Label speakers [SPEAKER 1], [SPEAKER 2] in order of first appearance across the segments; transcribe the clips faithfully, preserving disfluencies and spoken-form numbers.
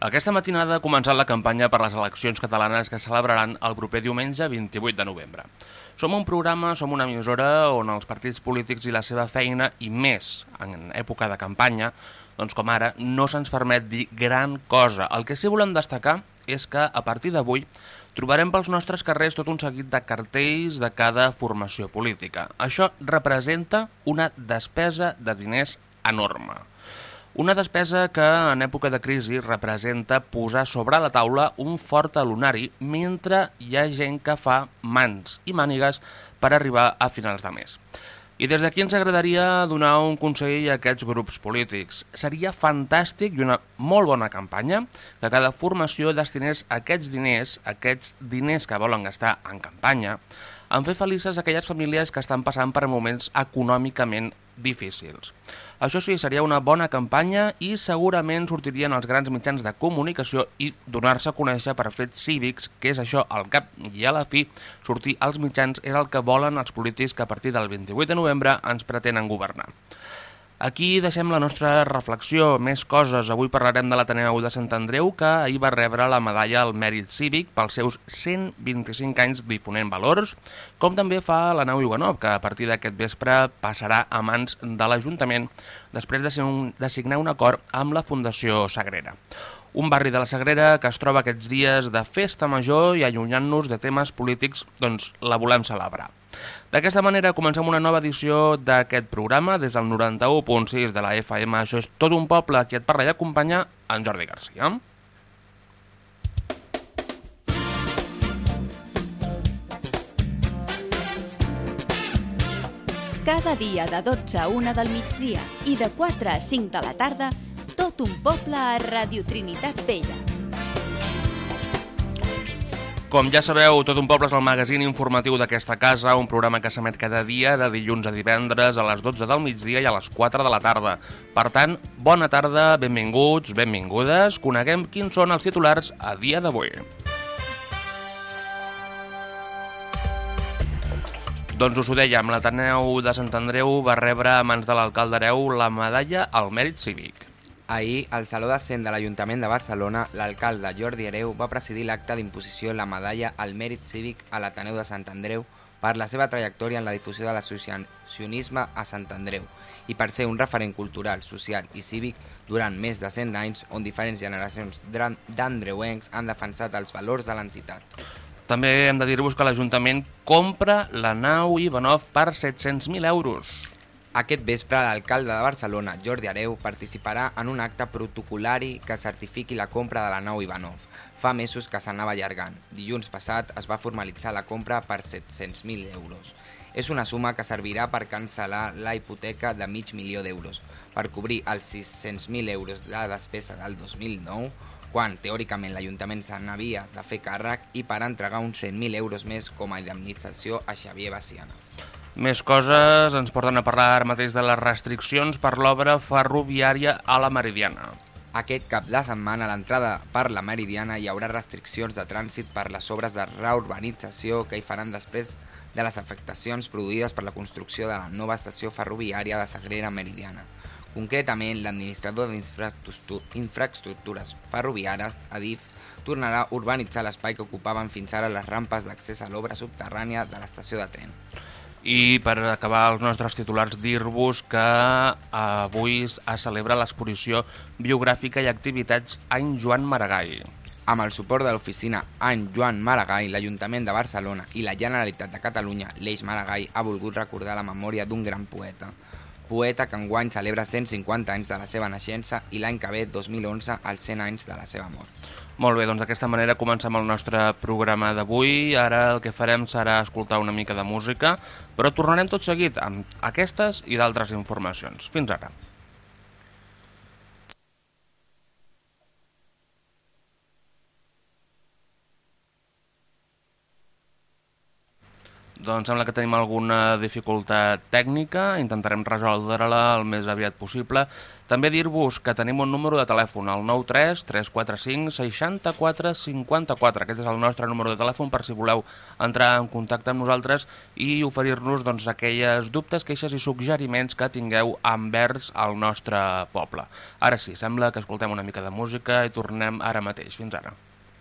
[SPEAKER 1] Aquesta matinada ha començat la campanya per les eleccions catalanes que es celebraran el proper diumenge vint-i-vuit de novembre. Som un programa, som una emissora on els partits polítics i la seva feina, i més en època de campanya, doncs com ara, no se'ns permet dir gran cosa. El que sí volem destacar és que a partir d'avui trobarem pels nostres carrers tot un seguit de cartells de cada formació política. Això representa una despesa de diners enorme. Una despesa que en època de crisi representa posar sobre la taula un fort talonari mentre hi ha gent que fa mans i mànigues per arribar a finals de mes. I des d'aquí ens agradaria donar un consell a aquests grups polítics. Seria fantàstic i una molt bona campanya que cada formació destinés aquests diners, aquests diners que volen gastar en campanya, en fer felices aquelles famílies que estan passant per moments econòmicament difícils. Això sí, seria una bona campanya i segurament sortirien els grans mitjans de comunicació i donar-se a conèixer per fets cívics, que és això, al cap i a la fi, sortir als mitjans és el que volen els polítics que a partir del vint-i-vuit de novembre ens pretenen governar. Aquí deixem la nostra reflexió, més coses. Avui parlarem de l'Ateneu de Sant Andreu, que ahir va rebre la medalla al Mèrit Cívic pels seus cent vint-i-cinc anys difonent valors, com també fa la Nau Ivanov, que a partir d'aquest vespre passarà a mans de l'Ajuntament després de, ser un, de signar un acord amb la Fundació Sagrera. Un barri de la Sagrera que es troba aquests dies de festa major i allunyant-nos de temes polítics, doncs la volem celebrar. D'aquesta manera comencem una nova edició d'aquest programa des del noranta-u punt sis de la F M. Això és Tot un poble, qui et parla i acompanya en Jordi Garcia.
[SPEAKER 2] Cada dia de dotze a una del migdia i de quatre a cinc de la tarda, Tot un poble a Radio Trinitat Vella.
[SPEAKER 1] Com ja sabeu, Tot un poble és el magazín informatiu d'aquesta casa, un programa que s'emet cada dia de dilluns a divendres a les dotze del migdia i a les quatre de la tarda. Per tant, bona tarda, benvinguts, benvingudes, coneguem quins són els titulars a dia d'avui. Doncs us ho dèiem, l'Ateneu de Sant Andreu va rebre a mans de l'alcalde Hereu la medalla al Mèrit Cívic.
[SPEAKER 3] Ahir, al Saló de Cent de l'Ajuntament de Barcelona, l'alcalde Jordi Hereu va presidir l'acte d'imposició la medalla al Mèrit Cívic a l'Ateneu de Sant Andreu per la seva trajectòria en la difusió de l'associacionisme a Sant Andreu i per ser un referent cultural, social i cívic durant més de cent anys on diferents generacions d'andreuencs han defensat els valors de l'entitat.
[SPEAKER 1] També hem de dir-vos que l'Ajuntament compra la Nau Ivanov per set-cents mil euros.
[SPEAKER 3] Aquest vespre, l'alcalde de Barcelona, Jordi Hereu, participarà en un acte protocolari que certifiqui la compra de la Nau Ivanov. Fa mesos que s'anava allargant. Dilluns passat es va formalitzar la compra per set-cents mil euros. És una suma que servirà per cancel·lar la hipoteca de mig milió d'euros, per cobrir els sis-cents mil euros de despesa del dos mil nou, quan teòricament l'Ajuntament se n'havia de fer càrrec, i per entregar uns cent mil euros més com a indemnització a Xavier Baciana.
[SPEAKER 1] Més coses ens porten a parlar ara mateix de les restriccions per l'obra ferroviària a la Meridiana.
[SPEAKER 3] Aquest cap de setmana a l'entrada per la Meridiana hi haurà restriccions de trànsit per les obres de reurbanització que hi faran després de les afectacions produïdes per la construcció de la nova estació ferroviària de Sagrera Meridiana. Concretament, l'administrador d'infraestructures ferroviàries, Adif, tornarà a urbanitzar l'espai que ocupaven fins ara les rampes d'accés a l'obra subterrània de l'estació de tren.
[SPEAKER 1] I per acabar els nostres titulars, dir-vos que avui es celebra l'exposició biogràfica i activitats Any Joan Maragall.
[SPEAKER 3] Amb el suport de l'oficina Any Joan Maragall, l'Ajuntament de Barcelona i la Generalitat de Catalunya, l'Eix Maragall ha volgut recordar la memòria d'un gran poeta. Poeta que enguany celebra cent cinquanta anys de la seva naixença i l'any que ve, dos mil onze, els cent anys de la seva mort.
[SPEAKER 1] Molt bé, doncs d'aquesta manera comencem el nostre programa d'avui. Ara el que farem serà escoltar una mica de música, però tornarem tot seguit amb aquestes i d'altres informacions. Fins ara. Doncs sembla que tenim alguna dificultat tècnica, intentarem resoldre-la el més aviat possible. També dir-vos que tenim un número de telèfon, el nou tres tres quatre cinc sis quatre cinc quatre. Aquest és el nostre número de telèfon per si voleu entrar en contacte amb nosaltres i oferir-nos doncs, aquelles dubtes, queixes i suggeriments que tingueu envers el nostre poble. Ara sí, sembla que escoltem una mica de música i tornem ara mateix. Fins ara.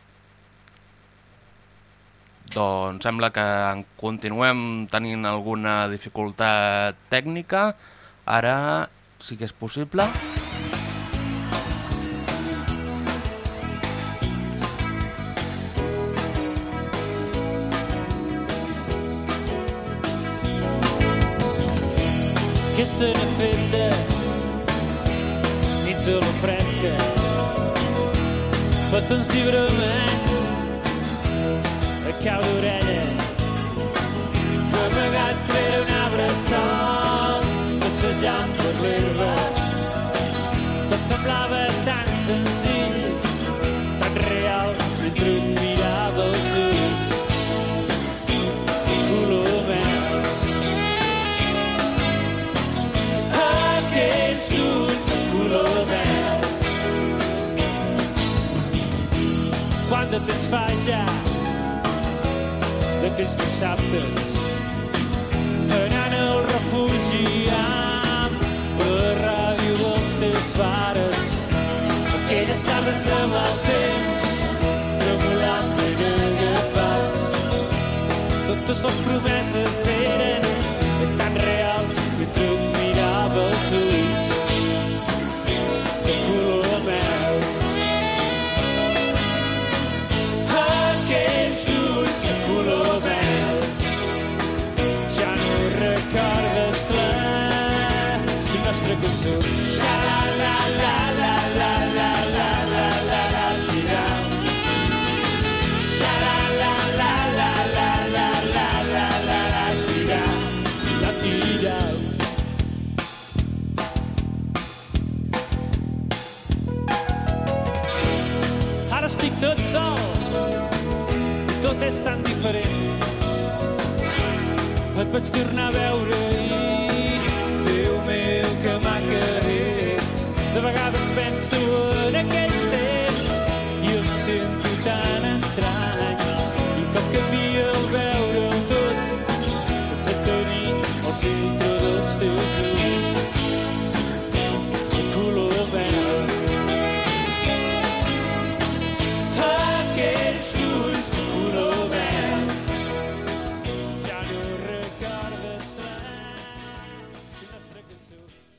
[SPEAKER 1] Doncs sembla que continuem tenint alguna dificultat tècnica. Ara sí que és possible.
[SPEAKER 4] Què se n'ha fet de les nits a la fresca? Petons i bramats a cau d'orella, amagats rere un arbre sols, passejant per l'herba. Tot semblava tan senzill, tan real, mentre et mirava els ulls. Color verd, aquells ulls de color verd. Quant de temps fa ja d'aquells dissabtes anant al refugi amb la ràdio dels teus pares, aquelles tardes amb el temps tremolant ben agafats. Totes les promeses eren tan reals mentre et mirava els ulls de color mel. Aquells ulls de color verd, ja no recordes la nostra cançó. Xa-la-la-la-la-la-la-la-la-la-la tiram. Xa-la-la-la-la-la-la-la-la-la tiram. La tiram. Ara estic tot sol, tot és tan diferent. Et vaig tornar a veure i, Déu meu, que maca ets. De vegades penso en aquells temps i em sento tan estrany. I com canvia el veure-ho tot, sense tenir el filtre dels teus ulls de color verd. Aquells ulls de color verd, ja no recordes la nostra cançó.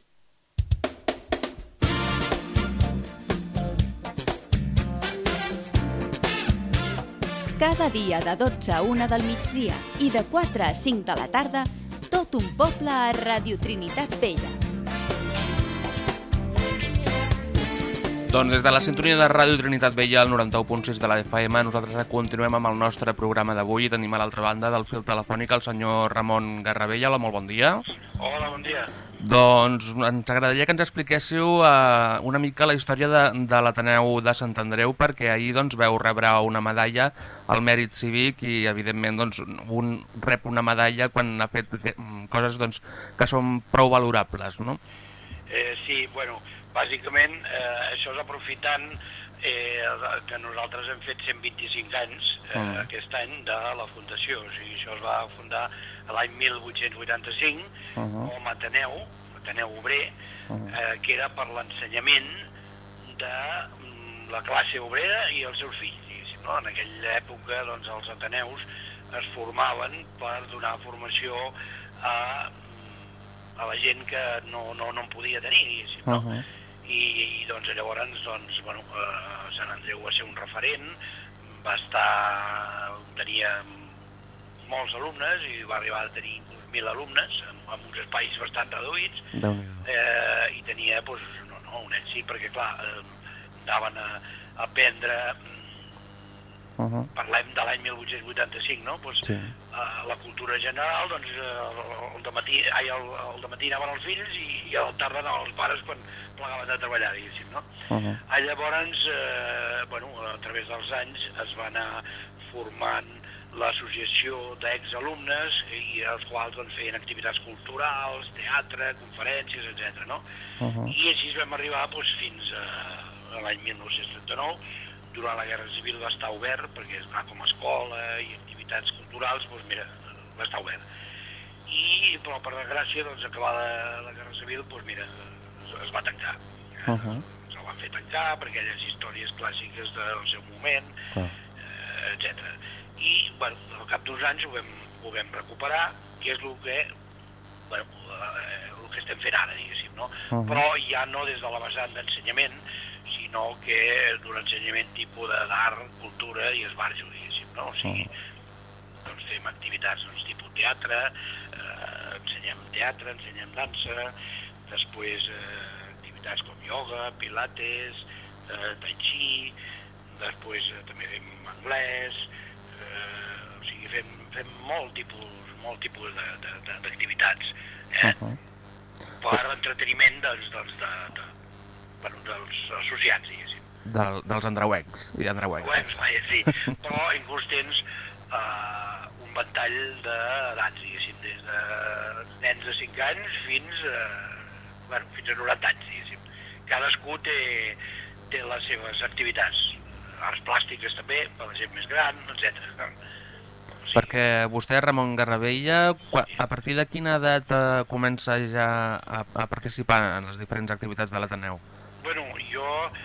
[SPEAKER 2] Cada dia de dotze a una del migdia i de quatre a cinc de la tarda, tot un poble a Radio Trinitat Vella.
[SPEAKER 1] Doncs des de la sintonia de Ràdio Trinitat Vella, al noranta-u punt sis de la F M, nosaltres continuem amb el nostre programa d'avui i tenim a l'altra banda del fil telefònic el senyor Ramon Garravella. Hola, molt bon dia.
[SPEAKER 5] Hola, bon dia.
[SPEAKER 1] Doncs ens agradaria que ens expliquéssiu uh, una mica la història de, de l'Ateneu de Sant Andreu, perquè ahir doncs, veu rebre una medalla al mèrit cívic i, evidentment, doncs, un rep una medalla quan ha fet coses doncs, que són prou valorables, no?
[SPEAKER 5] Eh, sí, bueno, bàsicament eh, això és aprofitant eh, que nosaltres hem fet cent vint-i-cinc anys eh, mm. aquest any de la fundació. O sigui, això es va fundar l'any mil vuit-cents vuitanta-cinc uh -huh. com a Ateneu, Ateneu Obrer, uh -huh. eh, que era per l'ensenyament de mm, la classe obrera i els seus fills, diguéssim, no? En aquella època doncs, els Ateneus es formaven per donar formació a, a la gent que no, no, no en podia tenir, diguéssim, no? Uh -huh. I, i doncs llavors doncs, bueno, eh, Sant Andreu va ser un referent, va estar, tenia molts alumnes i va arribar a tenir mil alumnes amb, amb uns espais bastant reduïts eh, i tenia doncs, no, no, un èxit perquè clar, eh, anaven a, a aprendre, uh -huh. parlem de l'any mil vuit-cents vuitanta-cinc, no? Pues, sí. eh, la cultura general, doncs eh, el dematí, ai, el, el dematí anaven els fills i, i a la tarda anaven els pares quan plegaven de treballar, diguéssim, no? Uh -huh. Ah, llavors, eh, bueno, a través dels anys es va anar formant l'associació d'exalumnes i els quals doncs, feien activitats culturals, teatre, conferències, etcètera. No?
[SPEAKER 1] Uh-huh.
[SPEAKER 5] I així vam arribar doncs, fins a, a l'any mil nou-cents trenta-nou. Durant la Guerra Civil va estar obert, perquè es va com a escola i activitats culturals, doncs mira, va estar obert. I, però per desgràcia, doncs, acabada la Guerra Civil, doncs mira, es, es va tancar.
[SPEAKER 1] Uh-huh.
[SPEAKER 5] Se'l van fer tancar per aquelles històries clàssiques del seu moment,
[SPEAKER 1] uh-huh.
[SPEAKER 5] eh, etcètera. I, bueno, al cap d'uns anys ho vam, ho vam recuperar, que és el que, bueno, eh, el que estem fent ara, diguéssim, no? Uh-huh. Però ja no des de la vessant d'ensenyament, sinó que d'un ensenyament tipus d'art, cultura i esbarjo, diguéssim, no? O sigui, uh-huh. doncs fem activitats doncs, tipus teatre, eh, ensenyem teatre, ensenyem dansa, després eh, activitats com ioga, pilates, eh, tai chi, després eh, també fem anglès, eh, o sigui, fem, fem molt tipus, molt tipus d'activitats, eh? Uh-huh. Per entreteniment doncs, doncs, de, de, bueno, dels associats, diguéssim.
[SPEAKER 1] Del, dels andreuencs i andreuencs.
[SPEAKER 5] Andreuencs, vaja, sí, però inclús tens eh, un ventall d'edats, diguéssim, des de nens de cinc anys fins a, bueno, fins a noranta anys, diguéssim. Cadascú té, té les seves activitats, arts plàstiques també, per la gent més gran, etcètera. O sigui,
[SPEAKER 1] perquè vostè, Ramon Garravella, a partir de quina edat eh, comença ja a, a participar en les diferents activitats de l'Ateneu?
[SPEAKER 5] Bueno, jo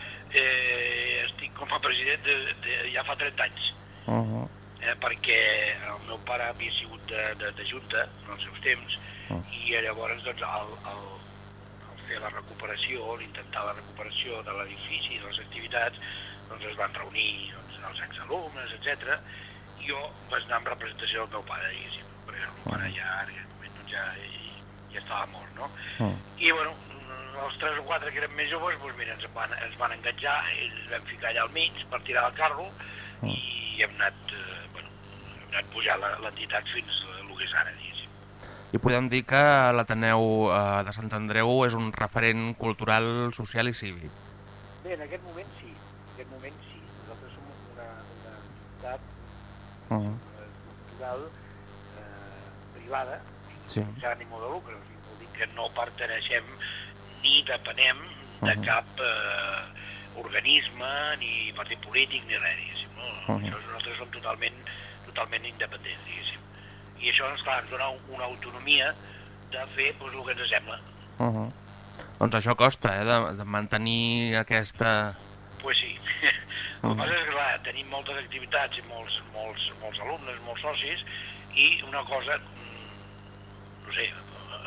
[SPEAKER 5] eh, estic com a president de, de, ja fa trenta anys, uh-huh. eh, perquè el meu pare havia sigut de, de, de junta en els seus temps, uh-huh. i llavors doncs, el, el, el fer la recuperació, l'intentar la recuperació de l'edifici i de les activitats, doncs es van reunir doncs, els exalumnes, etcètera. Jo vaig anar en representació del meu pare, diguéssim, perquè el meu pare ja en aquell moment doncs, ja, ja estava mort, no? Uh-huh. I bueno, els tres o quatre que eren més joves, doncs mira, ens van, ens van enganjar, ells vam ficar allà al mig per tirar el carro, uh-huh. i hem anat, eh, bueno, hem anat pujant l'entitat fins a el que és ara, diguéssim.
[SPEAKER 1] I podem dir que l'Ateneu eh, de Sant Andreu és un referent cultural, social i cívic.
[SPEAKER 5] Bé, en aquest moment sí, en aquest moment sí. Nosaltres som una, una entitat uh-huh. cultural eh, privada, sí. sense ànim de lucre, o sigui, vol dir que no perteneixem ni depenem de uh-huh. cap eh, organisme, ni partit polític, ni res, diguéssim. No? Uh-huh. Això, nosaltres som totalment, totalment independents, diguéssim. I això, esclar, ens dona una autonomia de fer doncs, el que ens sembla.
[SPEAKER 1] Uh-huh. Doncs això costa, eh, de, de mantenir aquesta...
[SPEAKER 5] Pues sí. Uh-huh. El que passa és que, clar, tenim moltes activitats i molts, molts, molts alumnes, molts socis, i una cosa, no sé,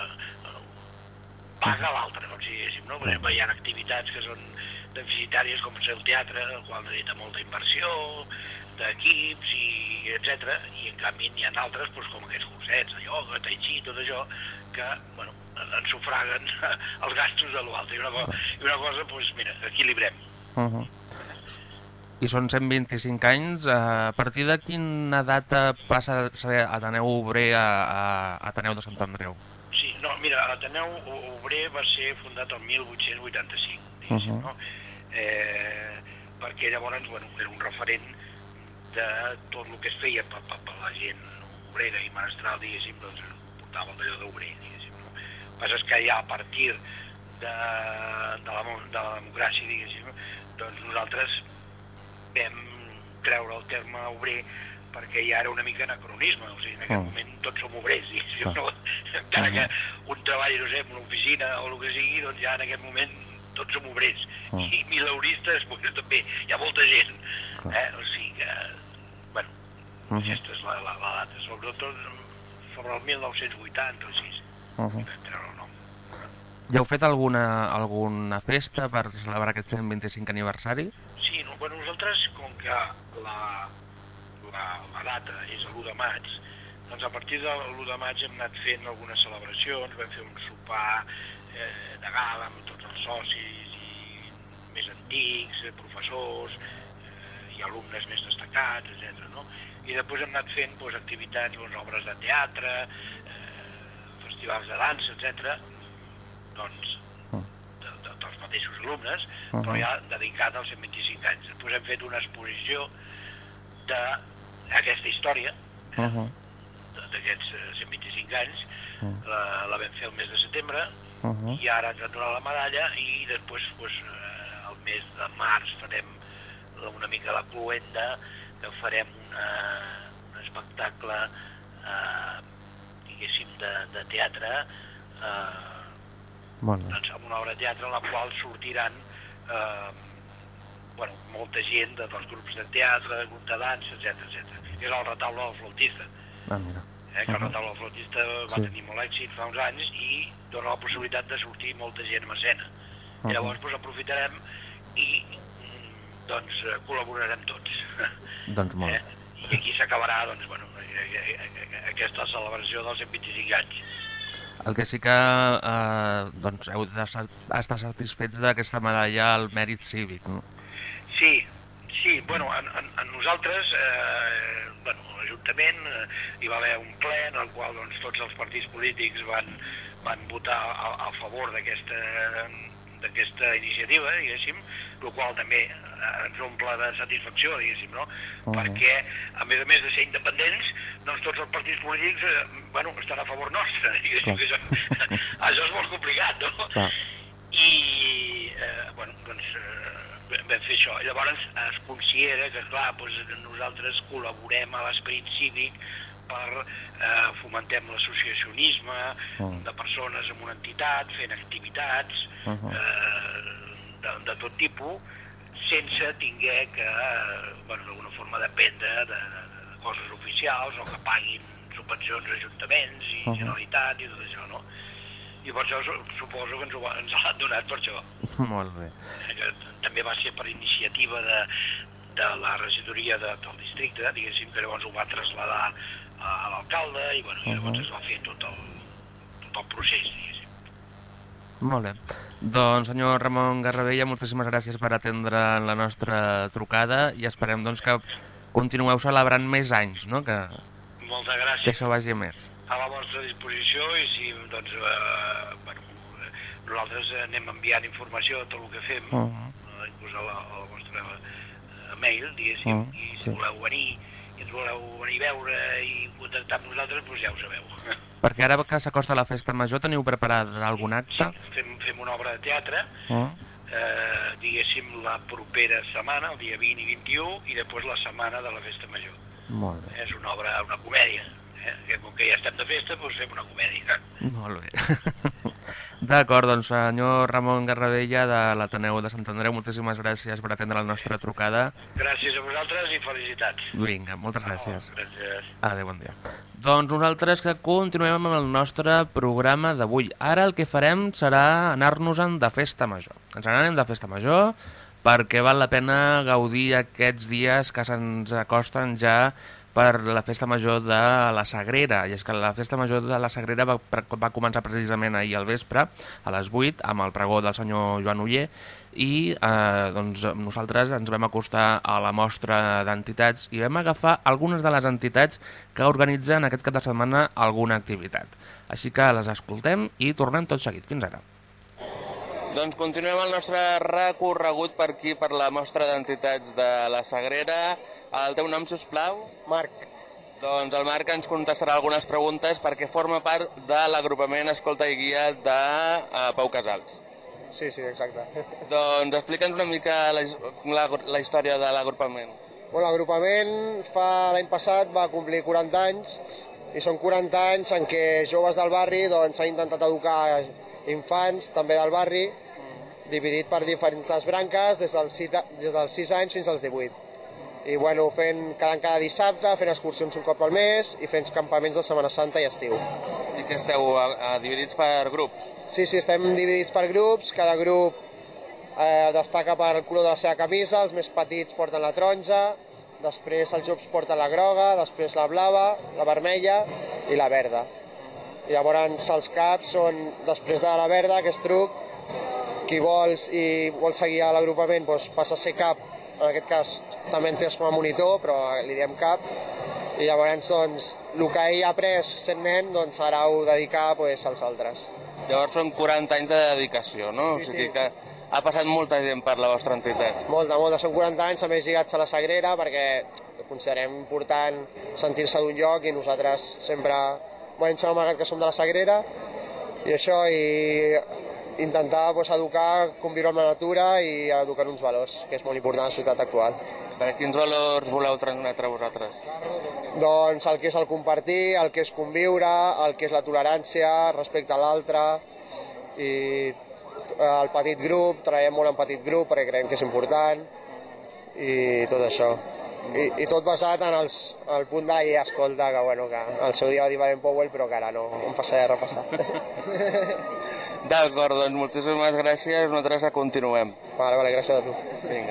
[SPEAKER 5] paga l'altra, com si diguéssim, no? Per exemple, hi ha activitats que són deficitàries, com és el teatre, el qual necessita molta inversió, d'equips, i etcètera, i en canvi n'hi ha altres, doncs, com aquests cursets, el ioga, tai chi, tot això, que, bueno, ens sufraguen els gastos de l'altre. I una cosa, i una cosa doncs, mira, equilibrem.
[SPEAKER 1] Uh-huh. I són cent vint-i-cinc anys, a partir de quina data passa a ser Ateneu Obrer a, a Ateneu de Sant Andreu?
[SPEAKER 5] Sí, no, mira, l'Ateneu Obrer va ser fundat el mil vuit-cents vuitanta-cinc, diguéssim, uh-huh. no? Eh, perquè llavors, bueno, era un referent de tot el que es feia per, per, per la gent obrera i menestral, diguéssim, doncs portava el d'allò d'obrer, diguéssim, no? El que passa és que ja a partir de, de, la, de la democràcia, diguéssim, doncs nosaltres vam treure el terme obrer perquè ja era una mica anacronisme, o sigui, en aquest oh. moment tots som obrers, diguéssim, no? Encara que un treball, no sé, en una oficina o el que sigui, doncs ja en aquest moment tots som obrers, oh. i mileuristes, doncs també, hi ha molta gent, oh. eh? O sigui que, bueno, uh-huh. aquesta és la, la, la data, sobretot sobre el mil nou-cents vuitanta-sis, uh-huh. vam treure el nom.
[SPEAKER 1] Ja heu fet alguna, alguna festa per celebrar aquest cent vint-i-cinc aniversari?
[SPEAKER 5] Sí, no, bueno, nosaltres, com que la, la, la data és l'u de maig, doncs a partir de l'u de maig hem anat fent algunes celebracions, vam fer un sopar eh, de gala amb tots els socis i més antics, eh, professors eh, i alumnes més destacats, etcètera. No? I després hem anat fent doncs, activitats, doncs, obres de teatre, eh, festivals de dansa, etcètera, doncs, de, de, dels mateixos alumnes, uh-huh. però ja dedicat als cent vint-i-cinc anys. Després hem fet una exposició d'aquesta història,
[SPEAKER 1] uh -huh.
[SPEAKER 5] d'aquests cent vint-i-cinc anys, uh -huh. la, la vam fer el mes de setembre, uh -huh. i ara ens han donat la medalla, i després pues, el mes de març farem una mica la cluenda, que farem una, un espectacle eh, diguéssim de, de teatre, eh, doncs amb una obra de teatre en la qual sortiran eh, bueno, molta gent de, dels grups de teatre, de grup de dansa, etcètera etcètera. És el retaule del flautista.
[SPEAKER 1] Ah, mira.
[SPEAKER 5] Eh, que el retaule del flautista va sí. tenir molt èxit fa uns anys i dona la possibilitat de sortir molta gent en escena. Uh -huh. I llavors doncs, aprofitarem i doncs col·laborarem tots.
[SPEAKER 1] Doncs molt. Eh?
[SPEAKER 5] I aquí s'acabarà doncs, bueno, aquesta celebració dels cent vint-i-cinc anys.
[SPEAKER 1] El que sí que eh, doncs heu d'estar satisfets d'aquesta medalla al mèrit cívic, no?
[SPEAKER 5] Sí, sí, bueno, en, en, en nosaltres, eh, bueno, l'Ajuntament eh, hi va haver un ple en el qual doncs, tots els partits polítics van, van votar a, a favor d'aquesta d'aquesta iniciativa, diguéssim, el qual també ens omple de satisfacció, diguéssim, no? Uh -huh. Perquè, a més a més de ser independents, doncs tots els partits polítics, eh, bueno, estan a favor nostre, diguéssim, que això, això és molt complicat, no? Uh. I, eh, bueno, doncs, eh, vam fer això. Llavors es considera que, clar, doncs, nosaltres col·laborem a l'esperit cívic per eh, fomentem l'associacionisme uh-huh. de persones en una entitat, fent activitats uh-huh. eh, de, de tot tipus, sense tinguer que, eh, bueno, d'alguna forma dependre de, de, de coses oficials o que paguin subvencions a ajuntaments i uh-huh. Generalitat i tot això, no? I per això suposo que ens, ho, ens l'han donat per això.
[SPEAKER 1] Molt bé.
[SPEAKER 5] Eh, que també va ser per iniciativa de, de la regidoria de, del districte, diguéssim, que llavors ho va traslladar a l'alcalde i, bueno, i llavors uh -huh. es va fer tot el, tot el procés, diguéssim.
[SPEAKER 1] Molt bé. Doncs, senyor Ramon Garravella, moltíssimes gràcies per atendre la nostra trucada i esperem doncs, que continueu celebrant més anys, no? Que,
[SPEAKER 5] Moltes gràcies.
[SPEAKER 1] Que això vagi més.
[SPEAKER 5] A la vostra disposició i si, doncs, eh, bueno, nosaltres anem enviant informació de tot el que fem, uh -huh. inclús a la, a la vostra mail, diguéssim, uh -huh. i si sí. voleu venir i ens voleu venir a veure i contactar amb nosaltres, doncs ja ho sabeu.
[SPEAKER 1] Perquè ara que s'acosta la festa major, teniu preparat algun acte?
[SPEAKER 5] Sí, fem, fem una obra de teatre, uh. eh, diguéssim, la propera setmana, el dia vint i vint-i-u, i després la setmana de la festa major.
[SPEAKER 1] Molt bé.
[SPEAKER 5] És una obra, una comèdia, eh? que com que ja estem de festa, doncs fem una comèdia.
[SPEAKER 1] Molt bé. D'acord, doncs, senyor Ramon Garravella de l'Ateneu de Sant Andreu, moltíssimes gràcies per atendre la nostra trucada.
[SPEAKER 5] Gràcies a vosaltres i felicitats.
[SPEAKER 1] Vinga, moltes gràcies.
[SPEAKER 5] Oh, gràcies.
[SPEAKER 1] Adéu, bon dia. Doncs nosaltres que continuem amb el nostre programa d'avui. Ara el que farem serà anar-nos-en de festa major. Ens n'anem de festa major perquè val la pena gaudir aquests dies que se'ns acosten ja per la festa major de la Sagrera. I és que la festa major de la Sagrera va, va començar precisament ahir al vespre, a les vuit, amb el pregó del senyor Joan Oller, i eh, doncs, nosaltres ens vam acostar a la mostra d'entitats i vam agafar algunes de les entitats que organitzen aquest cap de setmana alguna activitat. Així que les escoltem i tornem tot seguit. Fins ara. Doncs continuem el nostre recorregut per aquí, per la mostra d'entitats de la Sagrera. El teu nom, sisplau?
[SPEAKER 6] Marc.
[SPEAKER 1] Doncs el Marc ens contestarà algunes preguntes perquè forma part de l'agrupament Escolta i Guia de uh, Pau Casals.
[SPEAKER 6] Sí, sí, exacte.
[SPEAKER 1] Doncs explica'ns una mica la, la, la història de l'agrupament.
[SPEAKER 6] Bueno, l'agrupament fa l'any passat va complir quaranta anys i són quaranta anys en què joves del barri doncs, s'han intentat educar infants també del barri, mm. dividit per diferents branques des dels, des dels sis anys fins als divuit. I bueno, fent cada, cada dissabte, fent excursions un cop al mes i fent campaments de Setmana Santa i estiu.
[SPEAKER 1] I que esteu a, a, dividits per grups?
[SPEAKER 6] Sí, sí, estem dividits per grups, cada grup eh, destaca per el color de la seva camisa, els més petits porten la taronja, després els joves porten la groga, després la blava, la vermella i la verda. I llavors els caps són, després de la verda, que és truc, qui vols i vol seguir a l'agrupament doncs passa a ser cap, en aquest cas també entès com a monitor, però li diem cap, i llavors doncs, el que ell ha après sent nen, doncs ara ho dedicar doncs, als altres.
[SPEAKER 1] Llavors són quaranta anys de dedicació, no?
[SPEAKER 6] Sí,
[SPEAKER 1] o sigui
[SPEAKER 6] sí.
[SPEAKER 1] que ha passat molta gent per la vostra entitat.
[SPEAKER 6] Molta, molta, són quaranta anys, a més lligats a la Sagrera, perquè considerem important sentir-se d'un lloc i nosaltres sempre ens hem amagat que som de la Sagrera i això, i intentar pues, educar, conviure amb la natura i educar uns valors, que és molt important a la societat actual.
[SPEAKER 1] Per quins valors voleu transmetre vosaltres?
[SPEAKER 6] Doncs el que és el compartir, el que és conviure, el que és la tolerància, respecte a l'altre, i el petit grup, treballem molt en petit grup perquè creiem que és important, i tot això. I, i tot basat en els, el punt de la llei escolta, que, bueno, que el seu dia va dir Baden Powell, però que ara no em passaré a repassar.
[SPEAKER 1] D'acord, doncs moltíssimes gràcies, nosaltres continuem.
[SPEAKER 6] Vale, vale, gràcies a tu.
[SPEAKER 1] Vinga.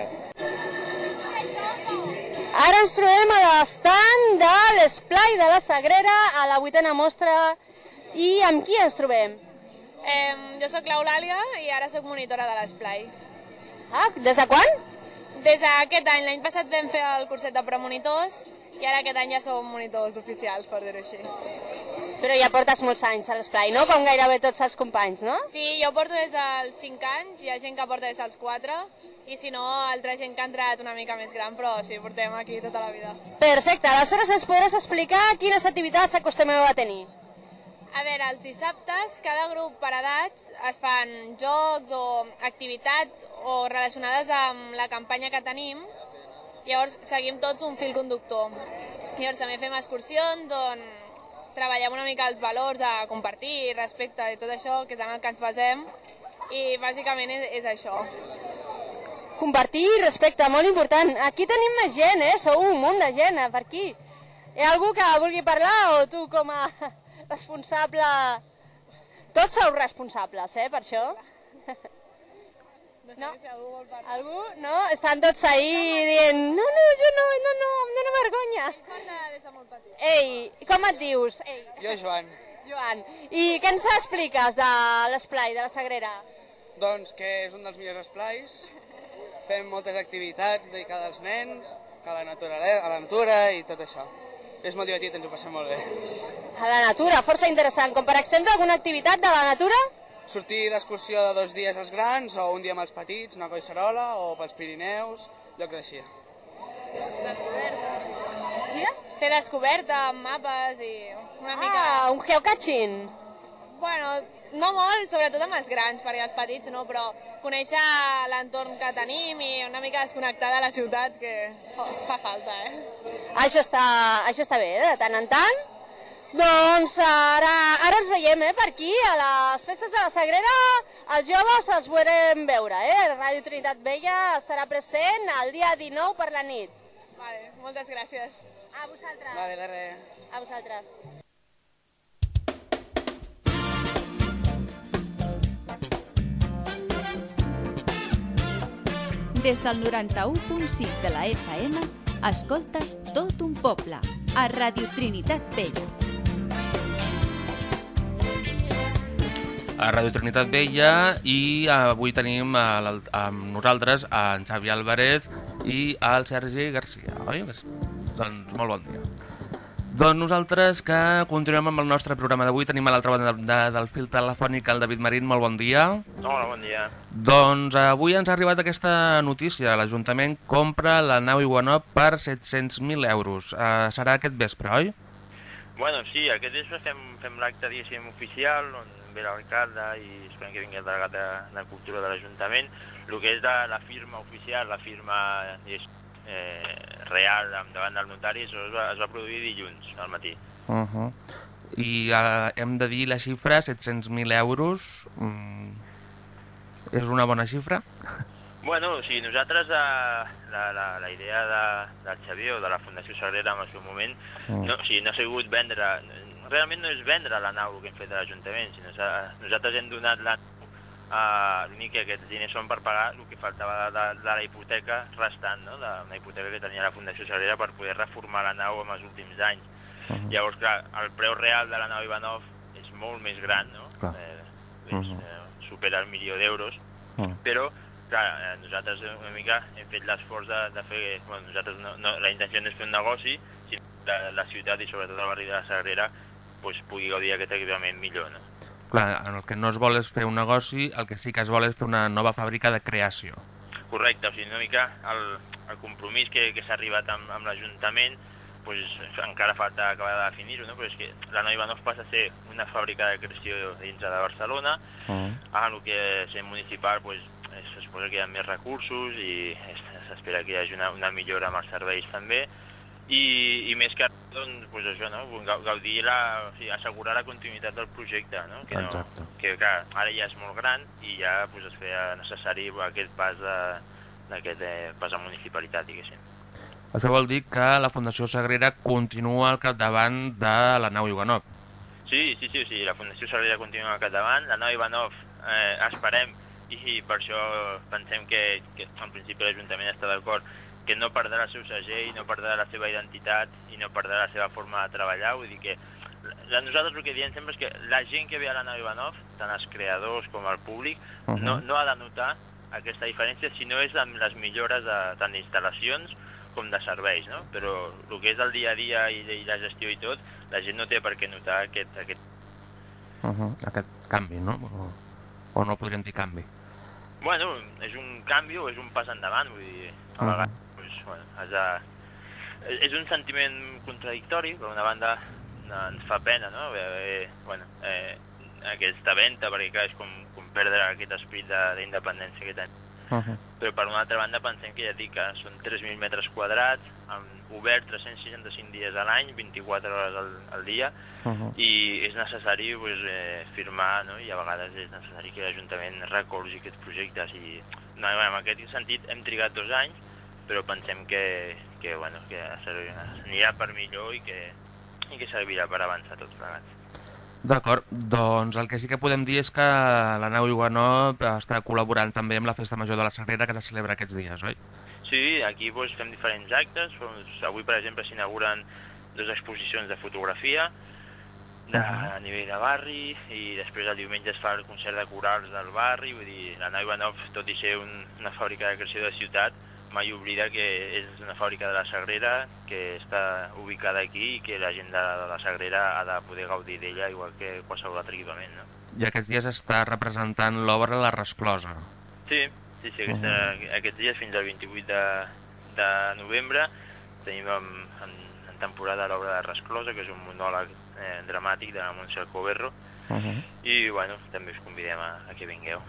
[SPEAKER 7] Ara ens trobem a l'estand de l'Esplai de la Sagrera, a la vuitena mostra, i amb qui ens trobem?
[SPEAKER 8] Eh, jo sóc l'Eulàlia i ara sóc monitora de l'Esplai.
[SPEAKER 7] Ah, des de quan?
[SPEAKER 8] Des d'aquest any, l'any passat vam fer el curset de premonitors i ara aquest any ja som monitors oficials, per dir-ho així.
[SPEAKER 7] Però ja portes molts anys a l'Esplai, no? Com gairebé tots els companys, no?
[SPEAKER 8] Sí, jo porto des dels cinc anys, hi ha gent que porta des dels quatre, i si no, altra gent que ha entrat una mica més gran, però sí, portem aquí tota la vida.
[SPEAKER 7] Perfecte, aleshores ens podràs explicar quines activitats acostumeu a tenir?
[SPEAKER 8] A veure, els dissabtes, cada grup per edats es fan jocs o activitats o relacionades amb la campanya que tenim. Llavors seguim tots un fil conductor. Llavors també fem excursions on treballem una mica els valors a compartir, respecte i tot això, que és en el que ens basem, i bàsicament és, és això.
[SPEAKER 7] Compartir i respecte, molt important. Aquí tenim més gent, eh? Sou un munt de gent, eh? Per aquí. Hi ha algú que vulgui parlar o tu com a responsable? Tots sou responsables, eh, per això?
[SPEAKER 8] No sé si algú vol parlar.
[SPEAKER 7] Algú? No? Estan tots ahí dient no, no, jo no, no, no, em dóna vergonya.
[SPEAKER 8] Ell porta des de molt petit.
[SPEAKER 7] Ei, com et dius? Ei.
[SPEAKER 9] Jo, Joan.
[SPEAKER 7] Joan. I què ens expliques de l'Esplai, de la Sagrera?
[SPEAKER 9] Doncs que és un dels millors esplais. Fem moltes activitats dedicades als nens, a la natura, a la natura i tot això. És molt divertit, ens ho passem molt bé.
[SPEAKER 7] A la natura, força interessant. Com per exemple alguna activitat de la natura?
[SPEAKER 9] Sortir d'excursió de dos dies als grans o un dia amb els petits, una collserola o pels Pirineus, llocs així.
[SPEAKER 8] Descoberta.
[SPEAKER 7] Digues?
[SPEAKER 8] Fer descoberta amb mapes i una
[SPEAKER 7] Ah,
[SPEAKER 8] mica...
[SPEAKER 7] un geocaching.
[SPEAKER 8] Bueno, no molt, sobretot amb els grans, perquè els petits no, però conèixer l'entorn que tenim i una mica desconnectar de la ciutat, que fa falta, eh?
[SPEAKER 7] Això està, això està bé, de tant en tant. Doncs ara, ara ens veiem, eh, per aquí, a les festes de la Sagrera, els joves els podrem veure, eh? Ràdio Trinitat Vella estarà present el dia dinou per la nit.
[SPEAKER 8] Vale, moltes gràcies.
[SPEAKER 7] A vosaltres.
[SPEAKER 9] Vale, de res.
[SPEAKER 7] A vosaltres.
[SPEAKER 2] Des del noranta-u punt sis de la F M, escoltes Tot un poble, a Ràdio Trinitat Vella.
[SPEAKER 1] A Ràdio Trinitat Vella, i avui tenim a amb nosaltres a en Xavi Álvarez i al Sergi Garcia, oi? Doncs molt bon dia. Doncs nosaltres que continuem amb el nostre programa d'avui, tenim a l'altra banda de, de, del fil telefònic el David Marín, molt bon dia.
[SPEAKER 10] Hola, bon dia.
[SPEAKER 1] Doncs avui ens ha arribat aquesta notícia, l'Ajuntament compra la nau Ivanov per set-cents mil euros. Uh, serà aquest vespre, oi?
[SPEAKER 10] Bueno, sí, aquest vespre fem, fem l'acte, diguéssim, oficial, on ve l'alcalde i esperem que vingui el delegat de, de Cultura de l'Ajuntament. El que és de la firma oficial, la firma eh, real davant del notari, això es va, es va produir dilluns al matí.
[SPEAKER 1] Uh -huh. I uh, hem de dir la xifra, set-cents mil euros, mm, és una bona xifra?
[SPEAKER 10] Bueno, o sigui, nosaltres la, la, la, la idea de, del Xavier o de la Fundació Sagrera en el seu moment, mm. no, o sigui, no ha sigut vendre, realment no és vendre la nau que hem fet a l'Ajuntament, sinó que nosaltres hem donat la nau, uh, l'únic que aquests diners són per pagar el que faltava de, de, de la hipoteca restant, no? De la hipoteca que tenia la Fundació Sagrera per poder reformar la nau en els últims anys. Uh -huh. Llavors, clar, el preu real de la nau Ivanov és molt més gran, no?
[SPEAKER 1] Clar.
[SPEAKER 10] Eh, és, uh -huh. eh, supera el milió d'euros, uh -huh. però clar, nosaltres una mica hem fet l'esforç de, de fer... Bueno, nosaltres no, no, la intenció no és fer un negoci, sinó que la, la ciutat i sobretot el barri de la Sagrera pues, pugui gaudir d'aquest equipament millor, no?
[SPEAKER 1] Clar, el que no es vol és fer un negoci, el que sí que es vol és fer una nova fàbrica de creació.
[SPEAKER 10] Correcte, o sigui, una mica el, el compromís que, que s'ha arribat amb, amb l'Ajuntament, pues, encara falta acabar de definir-ho, no? Però és que la Nou Ivanov passa a ser una fàbrica de creació dintre de Barcelona, uh-huh. en el que és municipal pues, es suposa que hi ha més recursos i s'espera que hi hagi una, una millora amb els serveis també, i, i més que doncs, pues això, no? Gaudir la, o sigui, assegurar la continuïtat del projecte, no? Que, no, que clar, ara ja és molt gran i ja pues, es feia necessari aquest pas d'aquest pas a municipalitat, diguéssim.
[SPEAKER 1] Això vol dir que la Fundació Sagrera continua al capdavant de la Nau Ivanov.
[SPEAKER 10] Sí, sí, sí, sí, la Fundació Sagrera continua al capdavant, la Nau Ivanov eh, esperem, i per això pensem que, que en principi l'Ajuntament està d'acord, que no perdrà el seu segell, no perdrà la seva identitat i no perdrà la seva forma de treballar. Vull dir que la, nosaltres el que diem sempre és que la gent que ve a la Nau Ivanov, tant els creadors com el públic, uh-huh. no, no ha de notar aquesta diferència, sinó és amb les millores de, tant d'instal·lacions com de serveis, no? Però el que és el dia a dia i, i la gestió i tot, la gent no té per què notar aquest... Aquest,
[SPEAKER 1] uh-huh. aquest canvi, no? O, o no podríem dir canvi?
[SPEAKER 10] Bueno, és un canvi o és un pas endavant, vull dir, a uh-huh. vegades... Bueno, has de... És un sentiment contradictori, per una banda ens fa pena, no? Eh, bueno, eh, aquesta venda, perquè clar, és com, com perdre aquest esperit d'independència que tenim. Uh-huh. Però per una altra banda pensem que ja dic que són tres mil metres quadrats, obert tres-cents seixanta-cinc dies a l'any, vint-i-quatre hores al, al dia, uh-huh. i és necessari pues, eh, firmar, no? I a vegades és necessari que l'Ajuntament recolzi aquests projectes. I no, en aquest sentit hem trigat dos anys, però pensem que, que, bueno, que anirà per millor i que, i que servirà per avançar tots plegats.
[SPEAKER 1] D'acord, doncs el que sí que podem dir és que la Nau Ivanov està col·laborant també amb la Festa Major de la Sagrera que se celebra aquests dies, oi?
[SPEAKER 10] Sí, aquí doncs, fem diferents actes. Avui, per exemple, s'inauguren dues exposicions de fotografia de, uh-huh. a nivell de barri, i després el diumenge es fa el concert de corals del barri. Vull dir, la Nau Ivanov, tot i ser un, una fàbrica de creació de ciutat, mai oblida que és una fàbrica de la Sagrera, que està ubicada aquí i que la gent de la Sagrera ha de poder gaudir d'ella igual que qualsevol altre equipament, no?
[SPEAKER 1] I aquests dies està representant l'obra La Resclosa.
[SPEAKER 10] Sí, sí, sí aquesta, uh-huh. aquests dies fins al vint-i-vuit de, de novembre tenim en, en, en temporada l'obra de Resclosa, que és un monòleg eh, dramàtic de la Montse Alcoberro, uh-huh. i bueno, també us convidem a, a que vingueu.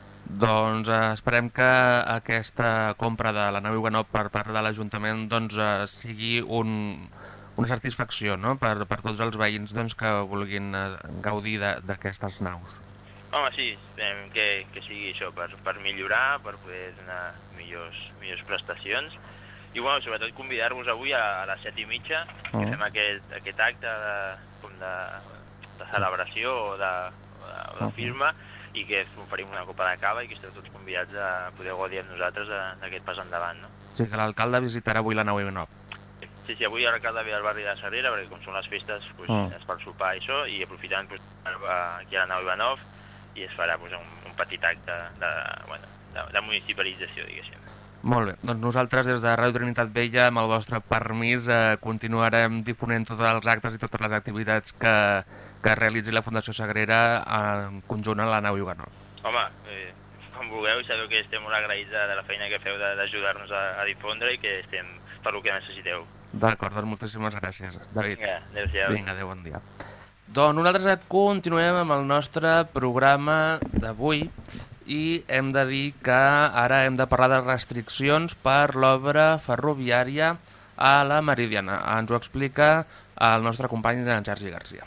[SPEAKER 1] Doncs eh, esperem que aquesta compra de la Nau Ivanov per part de l'Ajuntament doncs, eh, sigui un, una satisfacció, no? per, per tots els veïns doncs, que vulguin eh, gaudir d'aquestes naus.
[SPEAKER 10] Home, sí, esperem que, que sigui això, per, per millorar, per poder donar millors, millors prestacions. I bueno, sobretot convidar-vos avui a, a les set i mitja, que uh-huh. fem aquest, aquest acte de, com de, de celebració o de, de, de firma, uh-huh. i que oferim una copa de cava i que esteu tots convidats a poder gaudir amb nosaltres d'aquest pas endavant, no?
[SPEAKER 1] Sí, que l'alcalde visitarà avui la Nau Ivanov.
[SPEAKER 10] Sí, sí, avui l'alcalde ve al barri de la Sagrera, perquè com són les festes, pues, oh. es fa el sopar i això, i aprofitant pues, aquí a la Nau Ivanov, i es farà pues, un, un petit acte de, bueno, de, de municipalització, diguéssim.
[SPEAKER 1] Molt bé, doncs nosaltres des de Ràdio Trinitat Vella, amb el vostre permís, eh, continuarem difonent tots els actes i totes les activitats que, que realitzi la Fundació Sagrera en conjunt a la Nau Ivanov.
[SPEAKER 10] Home, eh, com vulgueu, sabeu que estem molt agraïts de, de la feina que feu d'ajudar-nos a, a difondre i que estem per lo que necessiteu.
[SPEAKER 1] D'acord, doncs moltíssimes gràcies, David.
[SPEAKER 10] Vinga, adéu-siau.
[SPEAKER 1] Vinga, adéu, bon dia. Doncs nosaltres continuem amb el nostre programa d'avui, i hem de dir que ara hem de parlar de restriccions per l'obra ferroviària a la Meridiana. Ens ho explica el nostre company en Sergi Garcia.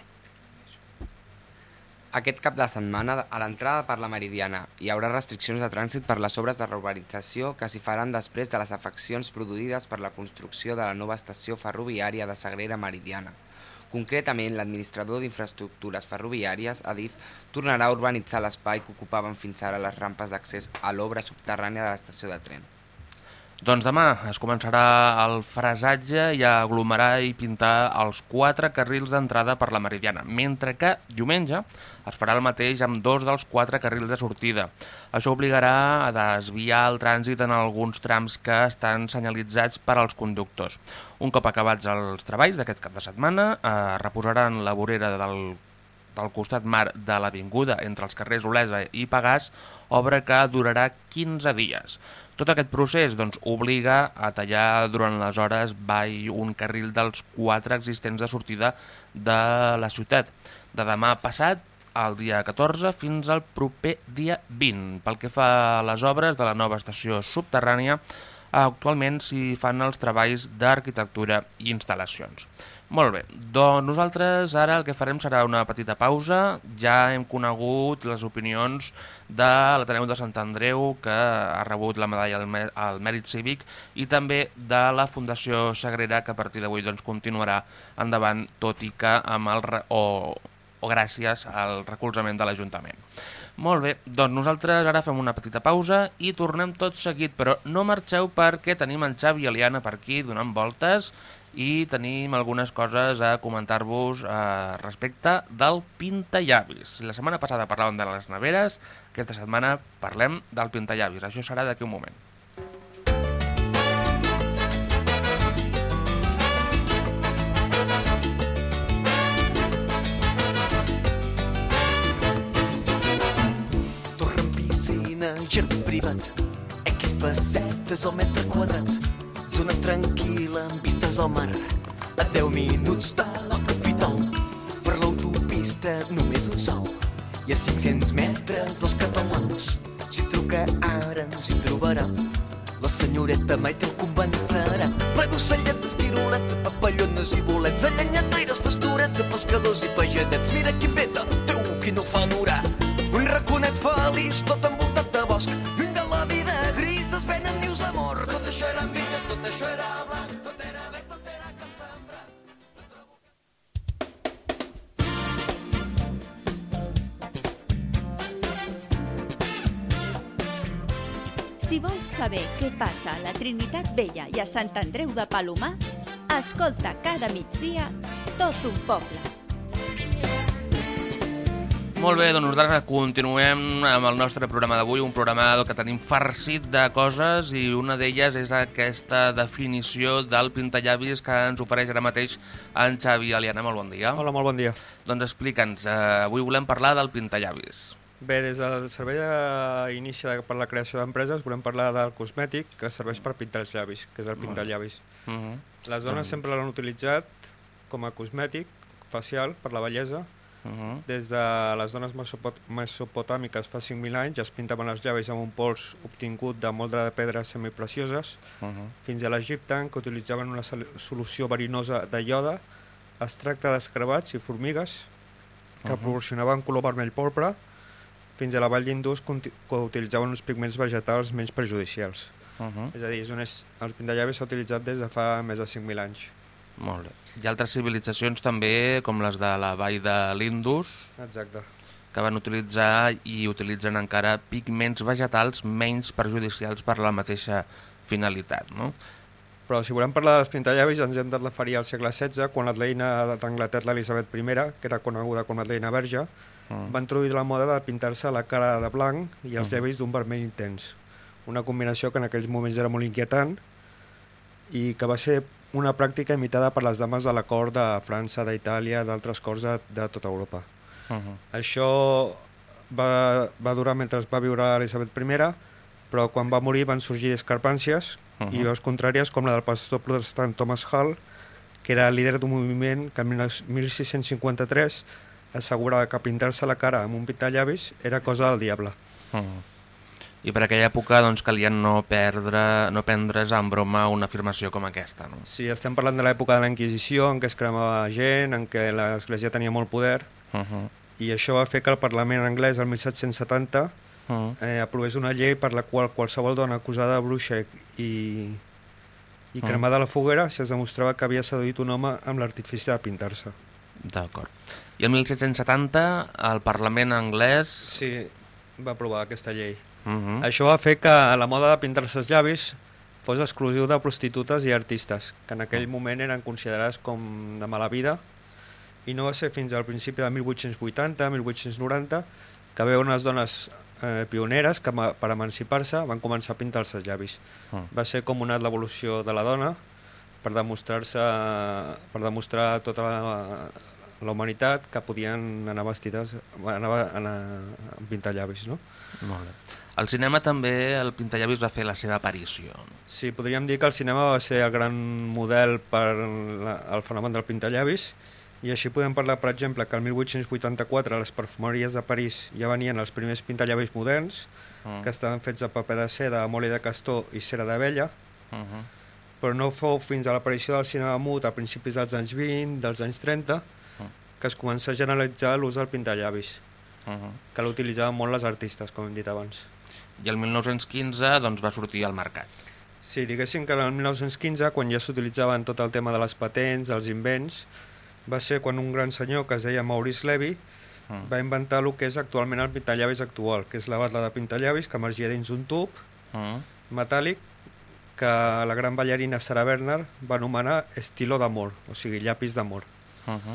[SPEAKER 3] Aquest cap de setmana, a l'entrada per la Meridiana, hi haurà restriccions de trànsit per les obres de reurbanització que s'hi faran després de les afeccions produïdes per la construcció de la nova estació ferroviària de Sagrera Meridiana. Concretament, l'administrador d'Infraestructures Ferroviàries, Adif, tornarà a urbanitzar l'espai que ocupaven fins ara les rampes d'accés a l'obra subterrània de l'estació de tren.
[SPEAKER 1] Doncs demà es començarà el frasatge i a aglomerar i pintar els quatre carrils d'entrada per la Meridiana, mentre que diumenge es farà el mateix amb dos dels quatre carrils de sortida. Això obligarà a desviar el trànsit en alguns trams que estan senyalitzats per als conductors. Un cop acabats els treballs d'aquest cap de setmana, eh, reposaran la vorera del, del costat mar de l'avinguda entre els carrers Olesa i Pagàs, obra que durarà quinze dies. Tot aquest procés doncs, obliga a tallar durant les hores vall un carril dels quatre existents de sortida de la ciutat, de demà passat el dia catorze fins al proper dia vint. Pel que fa a les obres de la nova estació subterrània, actualment s'hi fan els treballs d'arquitectura i instal·lacions. Molt bé, doncs nosaltres ara el que farem serà una petita pausa. Ja hem conegut les opinions de l'Ateneu de Sant Andreu, que ha rebut la medalla al Mèrit Cívic, i també de la Fundació Sagrera, que a partir d'avui doncs, continuarà endavant, tot i que amb el re... o, o gràcies al recolzament de l'Ajuntament. Molt bé, doncs nosaltres ara fem una petita pausa i tornem tot seguit, però no marxeu perquè tenim en Xavi i Eliana per aquí donant voltes i tenim algunes coses a comentar-vos eh, respecte del pintallavis. Si la setmana passada parlàvem de les neveres, aquesta setmana parlem del pintallavis. Això serà d'aquí un moment.
[SPEAKER 11] Torre amb piscina, jardí privat, X pessetes al metre quadrat, zona tranquil·la amb vistes al mar, a deu minuts de la capital. Per l'autopista només un sol i a cinc-cents metres dels catalans. Si truca ara ens hi trobarà, la senyoreta mai te'l convencerà. Ple d'ocelletes, quirolets, papallones i bolets, a llenyataires, pastorets, a pescadors i pagesets. Mira qui peta, Déu, qui no fa honorar. Un raconet feliç, tot envoltat de bosc, lluny de la vida gris es venen nius d'amor. Tot això eren vinyes, tot això era blanc, tot era verd, tot era camp sembrat.
[SPEAKER 2] Si vols saber què passa a la Trinitat Vella i a Sant Andreu de Palomar, escolta cada migdia Tot un poble.
[SPEAKER 1] Molt bé, doncs nosaltres continuem amb el nostre programa d'avui, un programa que tenim farcit de coses i una d'elles és aquesta definició del pintallavis que ens ofereix ara mateix en Xavi i Eliana. Molt bon dia.
[SPEAKER 12] Hola, molt bon dia.
[SPEAKER 1] Doncs explica'ns, eh, avui volem parlar del pintallavis.
[SPEAKER 12] Bé, des del servei d'inici per la creació d'empreses volem parlar del cosmètic que serveix per pintar els llavis, que és el pintallavis.
[SPEAKER 1] Uh -huh.
[SPEAKER 12] Les dones sempre l'han utilitzat com a cosmètic facial per la bellesa. Uh -huh. Des de les dones mesopot mesopotàmiques fa cinc mil anys es pintaven els llavis amb un pols obtingut de moldre de pedres semiprecioses, uh -huh. fins a l'Egipte, que utilitzaven una solució verinosa de ioda, extracte d'escarabats i formigues, que uh -huh. proporcionaven color vermell porpra, fins a la vall d'Indus, que utilitzaven uns pigments vegetals menys perjudicials. Uh -huh. És a dir, és on és, el pintallavis s'ha utilitzat des de fa més de cinc mil anys.
[SPEAKER 1] Molt bé. Hi ha altres civilitzacions també, com les de la vall de l'Indus,
[SPEAKER 12] exacte,
[SPEAKER 1] que van utilitzar i utilitzen encara pigments vegetals menys perjudicials per la mateixa finalitat, no?
[SPEAKER 12] Però si volem parlar dels pintallavis ens hem de referir al segle setze, quan l'atleïna d'Anglaterra, Elisabet primera, que era coneguda com l'atleïna verge, mm. va introduir la moda de pintar-se la cara de blanc i els mm. llavis d'un vermell intens. Una combinació que en aquells moments era molt inquietant i que va ser una pràctica imitada per les dames de la cort de França, d'Itàlia, d'altres corts de, de tota Europa. Uh -huh. Això va, va durar mentre va viure Elisabet primera, però quan va morir van sorgir discrepàncies uh -huh. i veus contràries com la del pastor protestant Thomas Hall, que era el líder d'un moviment que en mil sis-cents cinquanta-tres assegurava que pintar-se la cara amb un pintallavis era cosa del diable.
[SPEAKER 1] Uh -huh. I per aquella època doncs, calia no, perdre, no prendre's en broma una afirmació com aquesta, no?
[SPEAKER 12] Sí, estem parlant de l'època de la Inquisició, en què es cremava gent, en què l'Església tenia molt poder, uh -huh. i això va fer que el Parlament anglès, el mil set-cents setanta, uh -huh. eh, aprovés una llei per la qual qualsevol dona acusada de bruixa i, i cremada uh -huh. a la foguera si es demostrava que havia seduït un home amb l'artifici de pintar-se.
[SPEAKER 1] D'acord. I el mil set-cents setanta el Parlament anglès...
[SPEAKER 12] Sí, va aprovar aquesta llei.
[SPEAKER 1] Uh -huh.
[SPEAKER 12] Això va fer que la moda de pintar-se els llavis fos exclusiu de prostitutes i artistes, que en aquell moment eren considerades com de mala vida, i no va ser fins al principi de mil vuit-cents vuitanta mil vuit-cents noranta que veuen unes dones eh, pioneres que per emancipar-se van començar a pintar-se els llavis. Uh -huh. Va ser com una l'evolució de la dona per demostrar-se per demostrar tota la, la humanitat que podien anar vestides, anar, anar amb pintallavis, no?
[SPEAKER 1] Molt bé. Al cinema també el pintallavis va fer la seva aparició.
[SPEAKER 12] Sí, podríem dir que el cinema va ser el gran model per la, el fenomen del pintallavis, i així podem parlar, per exemple, que el mil vuit-cents vuitanta-quatre a les perfumeries de París ja venien els primers pintallavis moderns, mm. que estaven fets de paper de seda, amb oli de castor i cera d'abella, uh -huh. però no fou fins a l'aparició del cinema mut a principis dels anys vint, dels anys trenta, uh -huh. que es comença a generalitzar l'ús del pintallavis, uh -huh. que l'utilitzaven molt les artistes, com hem dit abans.
[SPEAKER 1] I el mil nou-cents quinze doncs, va sortir al mercat.
[SPEAKER 12] Sí, diguéssim que el mil nou-cents quinze, quan ja s'utilitzaven tot el tema de les patents, els invents, va ser quan un gran senyor que es deia Maurice Levy mm. va inventar el que és actualment el pintallavis actual, que és la batla de pintallavis que emergia dins d'un tub mm. metàl·lic que la gran ballarina Sarah Bernhardt va anomenar estilo d'amor, o sigui, llapis d'amor.
[SPEAKER 1] Uh -huh.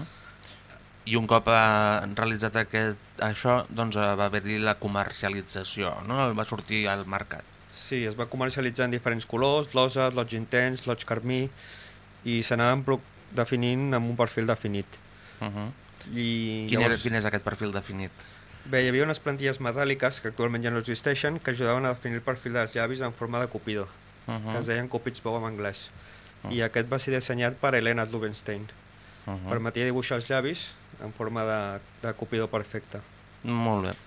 [SPEAKER 1] I un cop ha realitzat aquest, això, doncs va haver-hi la comercialització, no? Va sortir al mercat.
[SPEAKER 12] Sí, es va comercialitzar en diferents colors, l'osa, l'oig intens, l'oig carmí, i s'anaven definint amb un perfil definit.
[SPEAKER 1] Uh -huh.
[SPEAKER 12] I
[SPEAKER 1] quin,
[SPEAKER 12] llavors...
[SPEAKER 1] era, quin és aquest perfil definit?
[SPEAKER 12] Bé, hi havia unes plantilles metàl·liques que actualment ja no existeixen que ajudaven a definir el perfil dels llavis en forma de cupido, uh -huh. que es deien Cupid's bow en anglès. Uh -huh. I aquest va ser dissenyat per Helena Rubinstein. Uh -huh. Permetia dibuixar els llavis en forma de, de cupido perfecte.
[SPEAKER 1] Molt bé.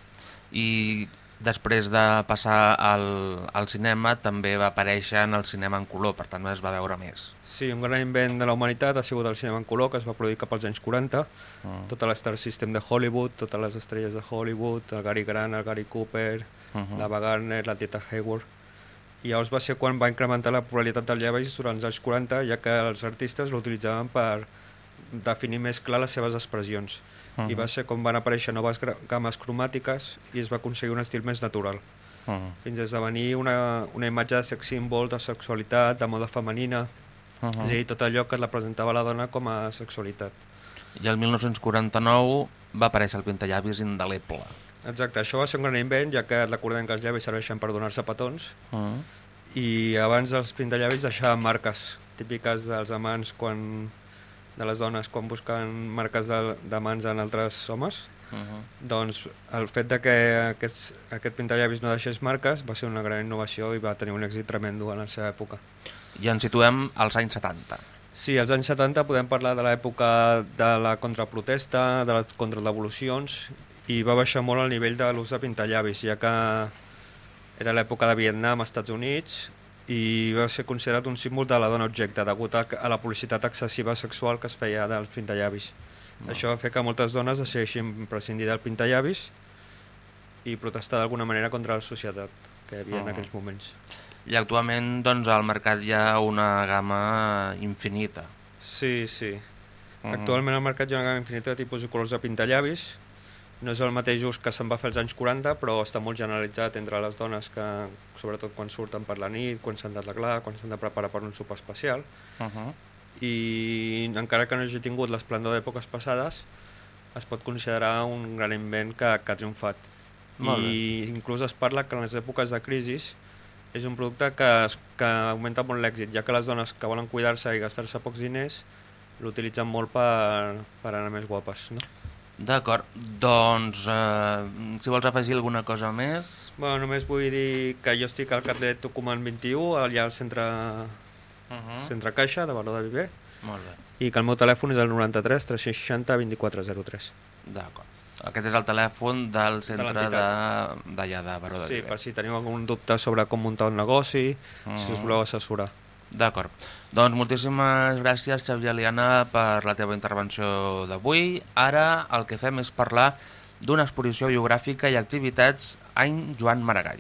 [SPEAKER 1] I després de passar al, al cinema també va aparèixer en el cinema en color, per tant es va veure més.
[SPEAKER 12] Sí, un gran invent de la humanitat ha sigut el cinema en color, que es va produir cap als anys quaranta. Uh. Tota l'Star System de Hollywood, totes les estrelles de Hollywood, el Gary Grant, el Gary Cooper, uh -huh. l'Ava Gardner, la Tita Hayworth. I llavors va ser quan va incrementar la popularitat del llavis durant els anys quaranta, ja que els artistes l'utilitzaven per definir més clar les seves expressions. Uh -huh. I va ser com van aparèixer noves games cromàtiques i es va aconseguir un estil més natural. Uh -huh. Fins a esdevenir una, una imatge de sex símbol, de sexualitat, de moda femenina, uh -huh. és a dir, tot allò que la presentava la dona com a sexualitat.
[SPEAKER 1] I el mil nou-cents quaranta-nou va aparèixer el pintallavis indeleble.
[SPEAKER 12] Exacte, això va ser un gran invent, ja que recordem que els llavis serveixen per donar-se petons, uh -huh. i abans els pintallavis deixaven marques típiques dels amants quan... de les dones quan busquen marques de, de mans en altres homes. Uh -huh. Doncs el fet de que aquest, aquest pintallavis no deixés marques va ser una gran innovació i va tenir un èxit tremendo en la seva època.
[SPEAKER 1] I ens situem als anys setanta.
[SPEAKER 12] Sí, als anys setanta podem parlar de l'època de la contraprotesta, de les contradevolucions, i va baixar molt el nivell de l'ús de pintallavis, ja que era l'època de Vietnam, Estats Units, i va ser considerat un símbol de la dona objecte, degut a la publicitat excessiva sexual que es feia dels pintallavis. No. Això va fer que moltes dones decideixin prescindir del pintallavis i protestar d'alguna manera contra la societat que hi havia uh -huh. en aquells moments.
[SPEAKER 1] I actualment doncs, al mercat hi ha una gamma infinita.
[SPEAKER 12] Sí, sí. Uh -huh. Actualment al mercat hi ha una gamma infinita de tipus i colors de pintallavis. No és el mateix ús que se'n va fer als anys quaranta, però està molt generalitzat entre les dones que, sobretot quan surten per la nit, quan s'han d'arreglar, quan s'han de preparar per un sopar especial. Uh -huh. I encara que no hagi tingut l'esplendor d'èpoques passades, es pot considerar un gran invent que, que ha triomfat. Molt I bé. Inclús es parla que en les èpoques de crisi és un producte que, que augmenta molt l'èxit, ja que les dones que volen cuidar-se i gastar-se pocs diners l'utilitzen molt per, per anar més guapes, no?
[SPEAKER 1] D'acord, doncs eh, si vols afegir alguna cosa més...
[SPEAKER 12] Bueno, només vull dir que jo estic al carrer Tucumán vint-i-u, allà al centre, uh -huh. centre Caixa de Baró de Viver.
[SPEAKER 1] Molt bé.
[SPEAKER 12] I que el meu telèfon és el noranta-tres tres seixanta vint-i-quatre zero tres.
[SPEAKER 1] D'acord. Aquest és el telèfon del centre d'allà de, de Baró de
[SPEAKER 12] sí,
[SPEAKER 1] Viver.
[SPEAKER 12] Sí, per si teniu algun dubte sobre com muntar un negoci, uh -huh. si us voleu assessorar.
[SPEAKER 1] D'acord. Doncs moltíssimes gràcies, Xavier Liana, per la teva intervenció d'avui. Ara el que fem és parlar d'una exposició biogràfica i activitats any Joan Maragall.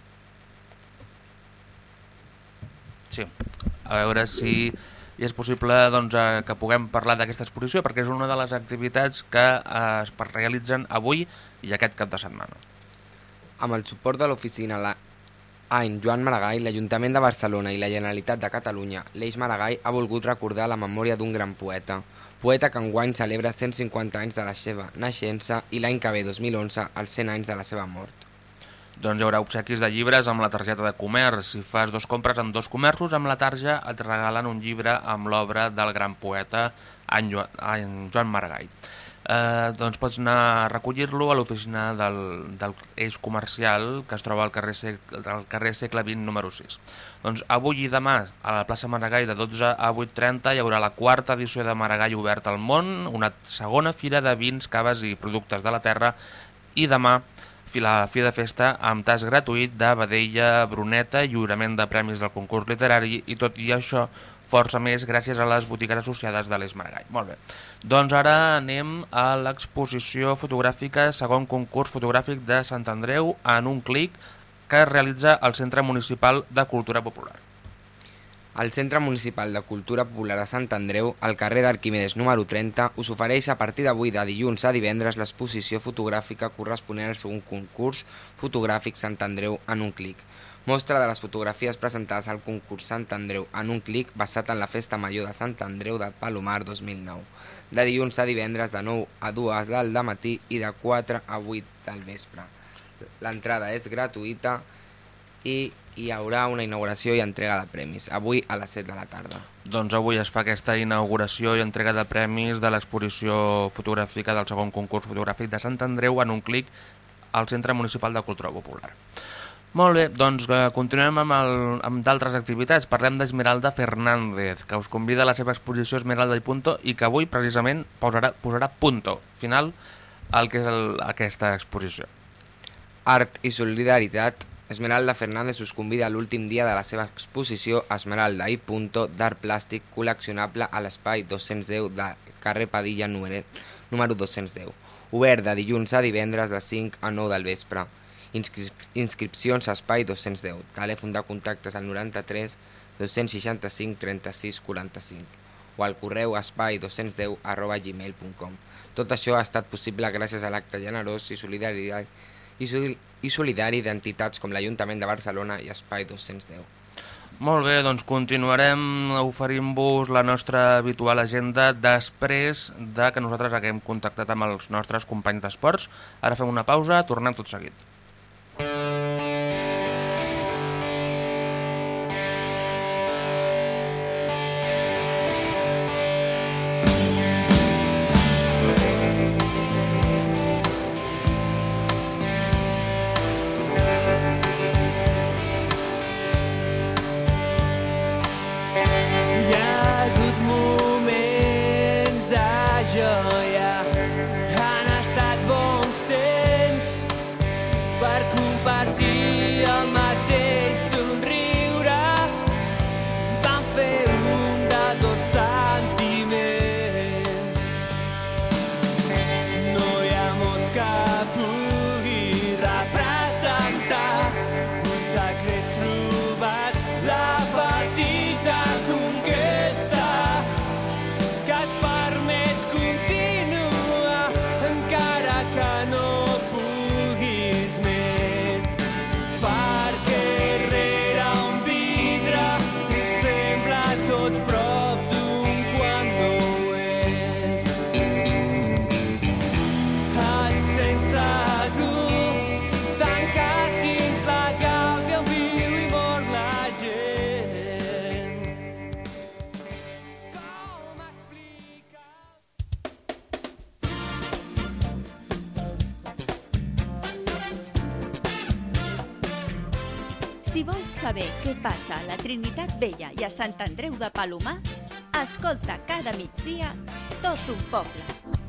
[SPEAKER 1] Sí, a veure si és possible doncs, que puguem parlar d'aquesta exposició, perquè és una de les activitats que es realitzen avui i aquest cap de setmana.
[SPEAKER 3] Amb el suport de l'oficina la Any Joan Maragall, l'Ajuntament de Barcelona i la Generalitat de Catalunya, l'Eix Maragall ha volgut recordar la memòria d'un gran poeta, poeta que enguany celebra cent cinquanta anys de la seva naixença i l'any que ve, dos mil onze, els cent anys de la seva mort.
[SPEAKER 1] Doncs hi haurà obsequis de llibres amb la targeta de comerç. Si fas dos compres en dos comerços, amb la tarja et regalen un llibre amb l'obra del gran poeta en Joan Maragall. eh, doncs pots anar a recollir-lo a l'oficina del, del eix comercial que es troba al carrer, al carrer Segle vint número sis. Doncs avui i demà a la plaça Maragall de dotze a vuit trenta hi haurà la quarta edició de Maragall Obert al Món, una segona fira de vins, caves i productes de la terra, i demà la fi de festa amb tas gratuït de vedella, bruneta, lliurament de premis del concurs literari i tot i això força més gràcies a les botigues associades de l'Eix Maragall. Molt bé. Doncs ara anem a l'exposició fotogràfica segon concurs fotogràfic de Sant Andreu en un clic que es realitza al Centre Municipal de Cultura Popular.
[SPEAKER 3] El Centre Municipal de Cultura Popular de Sant Andreu, al carrer d'Arquimedes número trenta, us ofereix a partir d'avui de dilluns a divendres l'exposició fotogràfica corresponent al segon concurs fotogràfic Sant Andreu en un clic. Mostra de les fotografies presentades al concurs Sant Andreu en un clic basat en la Festa Major de Sant Andreu de Palomar dos mil nou, de dilluns a divendres de nou a dues del dematí i de quatre a vuit del vespre. L'entrada és gratuïta i hi haurà una inauguració i entrega de premis, avui a les set de la tarda.
[SPEAKER 1] Doncs avui es fa aquesta inauguració i entrega de premis de l'exposició fotogràfica del segon concurs fotogràfic de Sant Andreu en un clic al Centre Municipal de Cultura Popular. Molt bé, doncs continuem amb, el, amb d'altres activitats. Parlem d'Esmeralda Fernández, que us convida a la seva exposició Esmeralda i Punto i que avui precisament posarà, posarà punto final al que és el, aquesta exposició.
[SPEAKER 3] Art i solidaritat. Esmeralda Fernández us convida a l'últim dia de la seva exposició Esmeralda i Punto d'art plàstic col·leccionable a l'espai dos-cents deu de carrer Padilla número dos-cents deu, obert de dilluns a divendres de cinc a nou del vespre. Inscri inscripcions a espai dos-cents deu, telèfon de contactes al noranta-tres dos-cents seixanta-cinc trenta-sis quaranta-cinc o al correu espai dos-cents deu arroba gmail punt com. Tot això ha estat possible gràcies a l'acte generós i solidari i, i solidari d'entitats com l'Ajuntament de Barcelona i Espai dos-cents deu.
[SPEAKER 1] Molt bé, doncs continuarem oferint-vos la nostra habitual agenda després de que nosaltres haguem contactat amb els nostres companys d'esports. Ara fem una pausa, tornem tot seguit.
[SPEAKER 2] Si vols saber què passa a la Trinitat Vella i a Sant Andreu de Palomar, escolta cada migdia Tot un poble.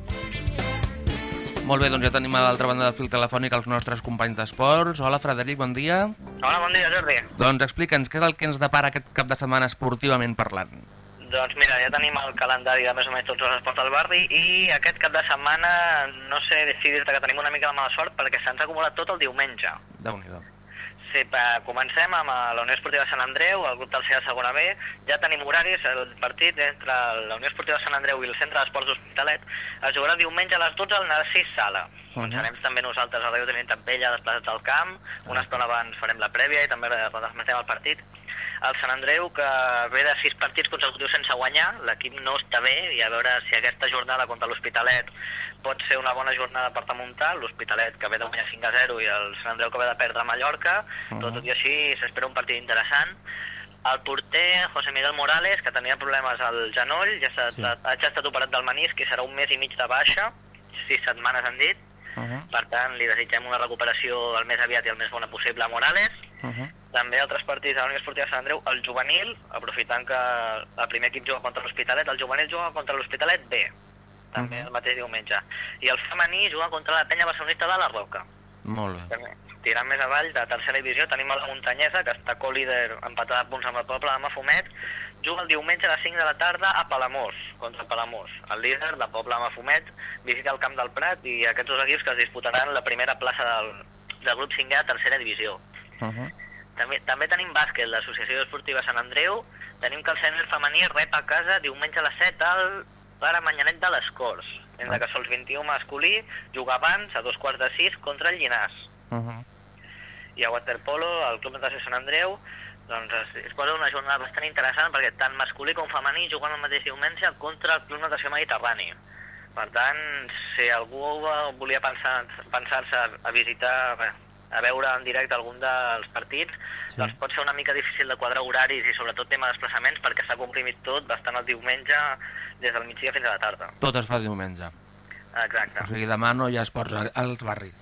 [SPEAKER 1] Molt bé, doncs ja tenim a l'altra banda del fil telefònic els nostres companys d'esports. Hola, Frederic, bon dia.
[SPEAKER 13] Hola, bon dia, Jordi.
[SPEAKER 1] Doncs explica'ns, què és el que ens depara aquest cap de setmana esportivament parlant?
[SPEAKER 13] Doncs mira, ja tenim el calendari de més o menys tots els esports del barri i aquest cap de setmana, no sé si dir-te que tenim una mica de mala sort perquè se'ns ha acumulat tot el diumenge.
[SPEAKER 1] Déu-n'hi-do.
[SPEAKER 13] Sí, comencem amb la Unió Esportiva Sant Andreu, el grup del C A Segona B. Ja tenim horaris, el partit entre la Unió Esportiva Sant Andreu i el Centre d'Esports Hospitalet es jugarà diumenge a les dotze al Narcís Sala. Uh -huh. On serem també nosaltres a Ràdio Trinitat Vella, desplaçats al camp. Una estona abans farem la prèvia i també transmetem el partit. El Sant Andreu, que ve de sis partits consecutius sense guanyar, l'equip no està bé i a veure si aquesta jornada contra l'Hospitalet pot ser una bona jornada per remuntar. L'Hospitalet, que ve de guanyar cinc a zero, i el Sant Andreu, que ve de perdre a Mallorca. Uh -huh. Tot i així s'espera un partit interessant. El porter, José Miguel Morales, que tenia problemes al genoll, ja, sí. ha, ha estat operat del menisc i serà un mes i mig de baixa. sis setmanes han dit. Uh -huh. Per tant, li desitgem una recuperació el més aviat i el més bona possible a Morales. Uh -huh. També altres partits de la Unió Esportiva Sant Andreu, el juvenil, aprofitant que el primer equip juga contra l'Hospitalet, el juvenil juga contra l'Hospitalet B, també uh -huh. el mateix diumenge. I el femení juga contra la penya barcelonista de la Roca.
[SPEAKER 1] Molt bé.
[SPEAKER 13] També. Tirant més avall, de tercera divisió, tenim a la Muntanyesa, que està co-líder empatada a punts amb el poble de Mafumet, juga el diumenge a les cinc de la tarda a Palamós, contra Palamós. El líder del poble de Mafumet visita el camp del Prat i aquests dos equips que es disputaran la primera plaça del, del grup cinquè a tercera divisió. Uh -huh. també, també tenim bàsquet, l'Associació Esportiva Sant Andreu, tenim que el sènior femení rep a casa diumenge a les set al Pare Manyanet de les Corts, mentre que sols vint-i-u masculí juga abans a dos quarts de sis contra el Llinàs. Uh -huh. I a waterpolo, el Club Natació Sant Andreu, doncs es, es posa una jornada bastant interessant perquè tant masculí com femení juguen el mateix diumenge contra el Club Natació Mediterrani. Per tant, si algú volia pensar, pensar-se a visitar, a veure en directe algun dels partits, sí. doncs pot ser una mica difícil de quadrar horaris i sobretot tema de desplaçaments perquè s'ha comprimit tot bastant el diumenge des del migdia fins a la tarda.
[SPEAKER 1] Tot es fa diumenge.
[SPEAKER 13] Exacte.
[SPEAKER 1] O sigui, demà no hi ha esports als barris.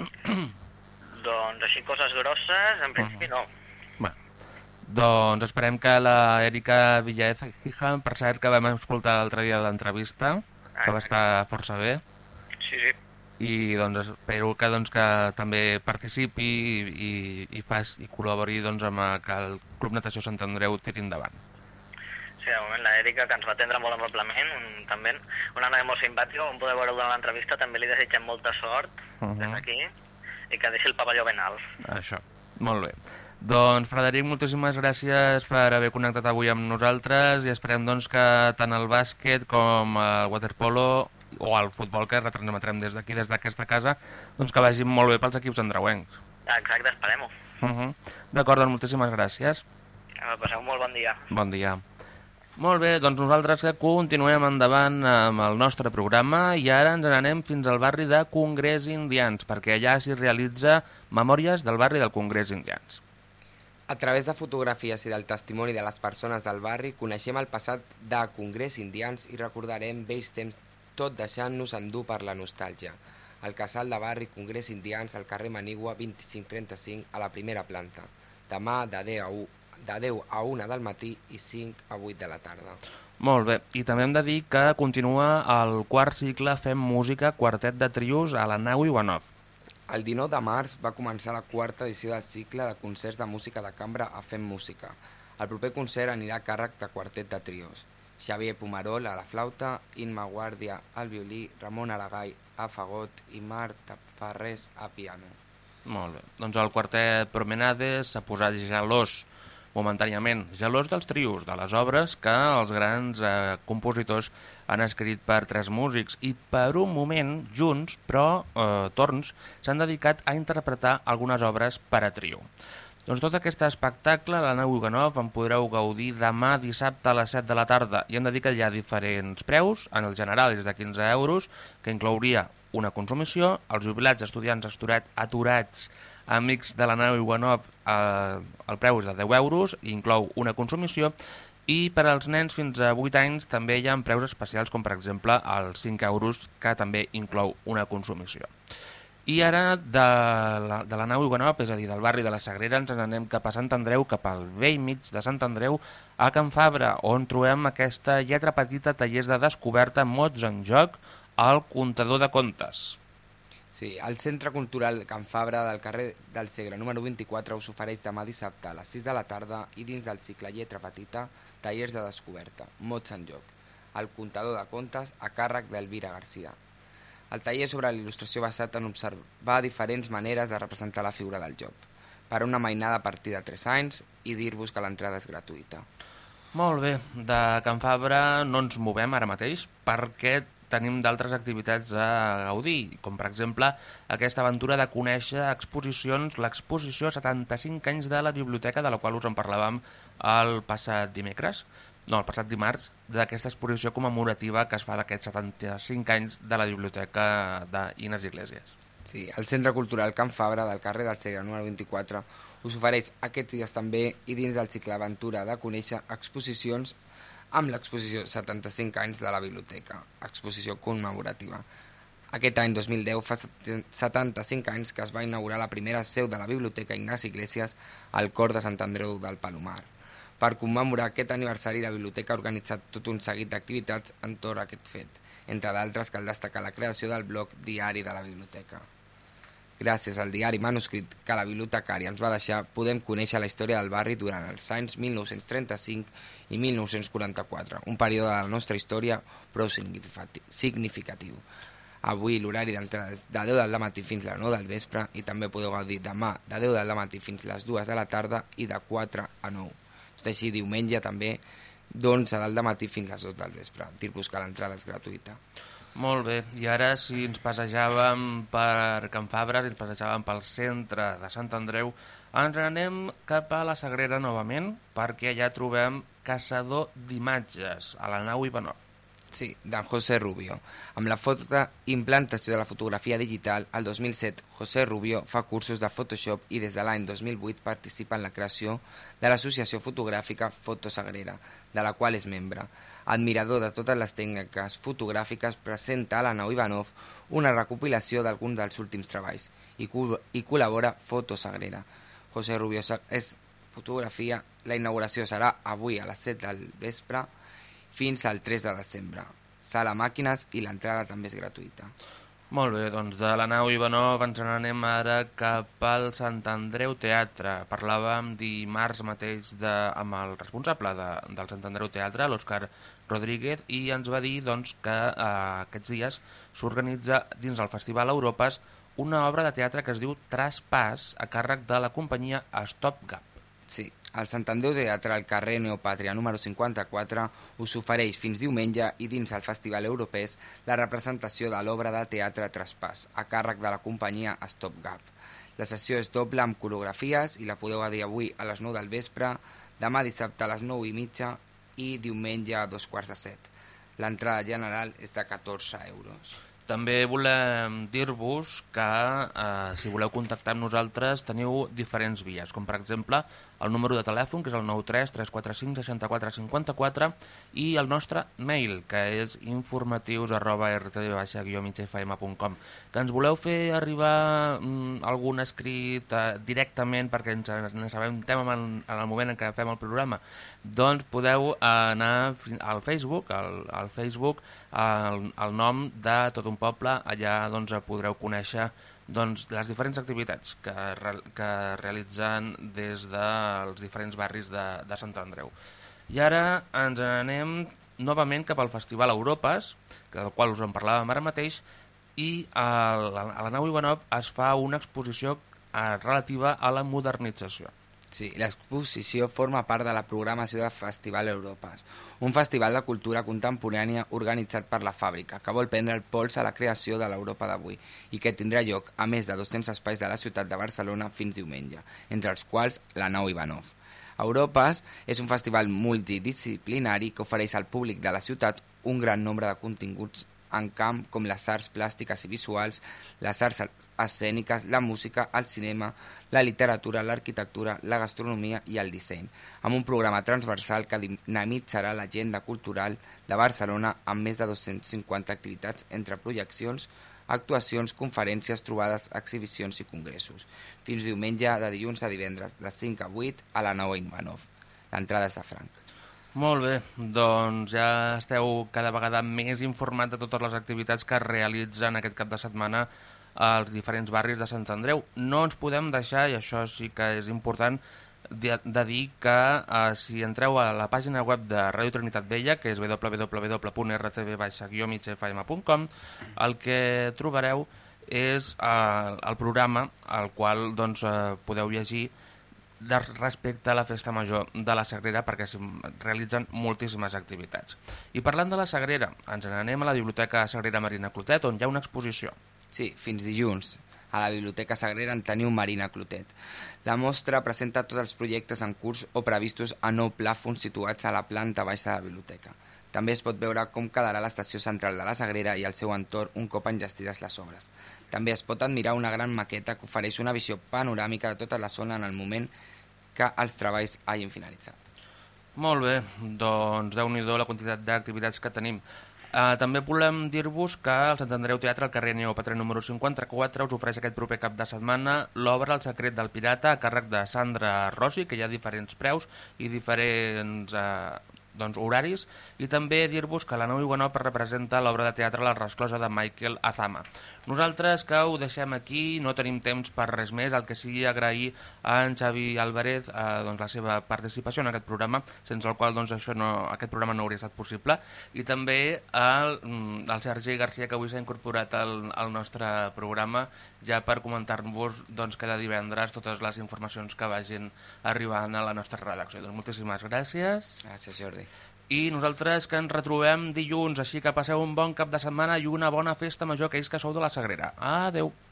[SPEAKER 13] Doncs així coses grosses, en principi no.
[SPEAKER 1] Bé, doncs esperem que la Erika Villaez, per cert, que vam escoltar l'altre dia l'entrevista, que va estar força bé.
[SPEAKER 13] Sí, sí.
[SPEAKER 1] I doncs espero que, doncs, que també participi i, i, i, fas, i col·labori doncs, amb que el Club Natació Sant Andreu tiri endavant.
[SPEAKER 13] Sí, de moment l'Erika, que ens va atendre molt amablement, un, també una noia molt simpàtica, com podeu veure durant l'entrevista, també li desitgem molta sort uh -huh. des d'aquí i que deixi el pavelló ben alt.
[SPEAKER 1] Això, molt bé. Doncs, Frederic, moltíssimes gràcies per haver connectat avui amb nosaltres i esperem doncs, que tant el bàsquet com el waterpolo o el futbol que retransmetrem des d'aquí, des d'aquesta casa, doncs que vagin molt bé pels equips andreuencs.
[SPEAKER 13] Exacte, esperem-ho.
[SPEAKER 1] Uh -huh. D'acord, doncs moltíssimes gràcies.
[SPEAKER 13] Passeu un molt bon dia.
[SPEAKER 1] Bon dia. Molt bé, doncs nosaltres que continuem endavant amb el nostre programa i ara ens n'anem fins al barri de Congrés Indians, perquè allà s'hi realitza Memòries del barri del Congrés Indians.
[SPEAKER 3] A través de fotografies i del testimoni de les persones del barri, coneixem el passat de Congrés Indians i recordarem vells temps, tot deixant-nos endur per la nostàlgia. El casal de barri Congrés Indians al carrer Manigua vint-i-cinc trenta-cinc a la primera planta. Demà de deu a una del matí i cinc a vuit de la tarda.
[SPEAKER 1] Molt bé, i també hem de dir que continua el quart cicle Fem Música, quartet de trios a la nau Ivanov.
[SPEAKER 3] El dinou de març va començar la quarta edició del cicle de concerts de música de cambra a Fem Música. El proper concert anirà a càrrec de quartet de trios. Xavier Pomerol a la flauta, Inma Guàrdia al violí, Ramon Aragall a fagot i Marta Farrés a piano.
[SPEAKER 1] Molt bé, doncs el quartet Promenades s'ha posat gelós momentàniament, gelós dels trios, de les obres que els grans eh, compositors han escrit per tres músics i per un moment, junts, però eh, torns, s'han dedicat a interpretar algunes obres per a trio. Doncs tot aquest espectacle, a la nau Ivanov, en podreu gaudir demà dissabte a les set de la tarda i hem de dir que hi ha diferents preus, en el general és de quinze euros, que inclouria una consumició, els jubilats, estudiants aturats, aturats amics de la nau Ivanov, eh, el preu és de deu euros, inclou una consumició, i per als nens fins a vuit anys també hi ha preus especials, com per exemple els cinc euros, que també inclou una consumició. I ara de la, de la nau Ivanov, és a dir, del barri de la Sagrera, ens n'anem cap a Sant Andreu, cap al vell mig de Sant Andreu, a Can Fabra, on trobem aquesta lletra petita, tallers de descoberta, mots en joc, al comptador de contes.
[SPEAKER 3] Sí, el Centre Cultural Can Fabra del carrer del Segre número vint-i-quatre us ofereix demà dissabte a les sis de la tarda i dins del cicle Lletra Petita, tallers de descoberta, mots en joc, el comptador de contes a càrrec d'Elvira Garcia. El taller sobre l'il·lustració basat en observar diferents maneres de representar la figura del joc, per a una mainada a partir de tres anys i dir-vos que l'entrada és gratuïta.
[SPEAKER 1] Molt bé, de Can Fabra no ens movem ara mateix perquè tenim d'altres activitats a gaudir, com per exemple aquesta aventura de conèixer exposicions, l'exposició setanta-cinc anys de la biblioteca, de la qual us en parlàvem el passat dimecres, no, el passat dimarts, d'aquesta exposició commemorativa que es fa d'aquests setanta-cinc anys de la biblioteca d'Ines Iglesias.
[SPEAKER 3] Sí, el Centre Cultural Can Fabra del carrer del Segre número vint-i-quatre us ofereix aquests dies també i dins del cicle Aventura de conèixer exposicions amb l'exposició setanta-cinc anys de la biblioteca, exposició commemorativa. Aquest any, dos mil deu, fa setanta-cinc anys que es va inaugurar la primera seu de la Biblioteca Ignasi Iglesias al cor de Sant Andreu del Palomar. Per commemorar aquest aniversari, la Biblioteca ha organitzat tot un seguit d'activitats entorn a aquest fet. Entre d'altres, cal destacar la creació del blog Diari de la Biblioteca. Gràcies al diari manuscrit que la bibliotecària ens va deixar, podem conèixer la història del barri durant els anys mil nou-cents trenta-cinc i mil nou-cents quaranta-quatre, un període de la nostra història prou significatiu. Avui l'horari d'entrada és de deu del matí fins a les nou del vespre i també podeu gaudir demà de deu del matí fins a les dues de la tarda i de quatre a nou. Tot així, diumenge també d'onze del matí fins a les dos del vespre. Dir-vos que l'entrada és gratuïta.
[SPEAKER 1] Molt bé, i ara si ens passejàvem per Can Fabra, si ens passejàvem pel centre de Sant Andreu, ens anem cap a la Sagrera novament, perquè allà trobem Caçador d'imatges, a la nau Ivanov.
[SPEAKER 3] Sí, d'en José Rubio. Amb la forta implantació de la fotografia digital, el dos mil set José Rubio fa cursos de Photoshop i des de l'any dos mil vuit participa en la creació de l'associació fotogràfica Fotosagrera, de la qual és membre. Admirador de totes les tècniques fotogràfiques, presenta a la nau Ivanov una recopilació d'alguns dels últims treballs i, i col·labora Fotosagrera. José Rubio és fotografia. La inauguració serà avui a les set del vespre fins al tres de desembre. Sala màquines i l'entrada també és gratuïta.
[SPEAKER 1] Molt bé, doncs de la nau Ivanov ens n'anem ara cap al Sant Andreu Teatre. Parlàvem dimarts mateix de, amb el responsable de, del Sant Andreu Teatre, l'Òscar Rodríguez, i ens va dir doncs, que eh, aquests dies s'organitza dins el Festival Europes una obra de teatre que es diu Traspàs, a càrrec de la companyia Stop Gap.
[SPEAKER 3] Sí, el Sant Andreu Teatre al carrer Neopàtria número cinquanta-quatre us ofereix fins diumenge i dins el Festival Europès la representació de l'obra de teatre Traspàs, a càrrec de la companyia Stop Gap. La sessió és doble amb coreografies i la podeu dir avui a les nou del vespre, demà dissabte a les nou i mitja i diumenge a dos quarts de set. L'entrada general és de catorze euros.
[SPEAKER 1] També volem dir-vos que eh, si voleu contactar amb nosaltres teniu diferents vies, com per exemple el número de telèfon, que és el nou tres tres quatre cinc sis quatre cinc quatre, i el nostre mail, que és informatius arroba r t v baixa guió mig f m punt com. Que ens voleu fer arribar mm, algun escrit eh, directament perquè ens n'assabentem en, en el moment en què fem el programa, doncs podeu anar al Facebook, al, al Facebook, el, el nom de Tot un Poble, allà doncs podreu conèixer doncs, les diferents activitats que, que realitzen des dels diferents barris de, de Sant Andreu. I ara ens anem novament cap al Festival Europes, del qual us en parlàvem ara mateix, i a la, a la nau Ivanov es fa una exposició eh, relativa a la modernització.
[SPEAKER 3] Sí, l'exposició forma part de la programació del Festival Europes, un festival de cultura contemporània organitzat per la Fàbrica, que vol prendre el pols a la creació de l'Europa d'avui i que tindrà lloc a més de dos-cents espais de la ciutat de Barcelona fins diumenge, entre els quals la nau Ivanov. Europes és un festival multidisciplinari que ofereix al públic de la ciutat un gran nombre de continguts en camp com les arts plàstiques i visuals, les arts escèniques, la música, el cinema, la literatura, l'arquitectura, la gastronomia i el disseny, amb un programa transversal que dinamitzarà l'agenda cultural de Barcelona amb més de dos-cents cinquanta activitats entre projeccions, actuacions, conferències, trobades, exhibicions i congressos. Fins diumenge de dilluns a divendres de cinc a vuit a la nau Ivanov. L'entrada és de franc.
[SPEAKER 1] Molt bé, doncs ja esteu cada vegada més informats de totes les activitats que es realitzen aquest cap de setmana als diferents barris de Sant Andreu. No ens podem deixar, i això sí que és important, de, de dir que eh, si entreu a la pàgina web de Ràdio Trinitat Vella, que és w w w punt r t v baixa guió mig f m punt com, el que trobareu és eh, el programa al qual doncs, eh, podeu llegir de respecte a la Festa Major de la Sagrera, perquè es realitzen moltíssimes activitats. I parlant de la Sagrera, ens n'anem a la Biblioteca Sagrera Marina Clotet, on hi ha una exposició.
[SPEAKER 3] Sí, fins dilluns. A la Biblioteca Sagrera en teniu Marina Clotet. La mostra presenta tots els projectes en curs o previstos a nou plàfons situats a la planta baixa de la biblioteca. També es pot veure com quedarà l'estació central de la Sagrera i el seu entorn un cop enllestides les obres. També es pot admirar una gran maqueta que ofereix una visió panoràmica de tota la zona en el moment que els treballs hagin finalitzat.
[SPEAKER 1] Molt bé, doncs déu-n'hi-do la quantitat d'activitats que tenim. Uh, també volem dir-vos que el Sant Andreu Teatre al carrer Nieu Patrer número cinquanta-quatre us ofereix aquest proper cap de setmana l'obra El secret del pirata a càrrec de Sandra Rossi, que hi ha diferents preus i diferents uh, doncs, horaris, i també dir-vos que la Nau Iguanop representa l'obra de teatre La resclosa de Michael Azama. Nosaltres que ho deixem aquí, no tenim temps per res més, el que sigui agrair a en Xavi Álvarez eh, doncs, la seva participació en aquest programa, sense el qual doncs, això no, aquest programa no hauria estat possible, i també al, al Sergi Garcia, que avui s'ha incorporat al, al nostre programa ja per comentar-vos doncs, cada divendres totes les informacions que vagin arribant a la nostra redacció. Doncs moltíssimes gràcies.
[SPEAKER 3] Gràcies, Jordi.
[SPEAKER 1] I nosaltres que ens retrobem dilluns, així que passeu un bon cap de setmana i una bona festa major aquells que sou de la Sagrera. Adeu.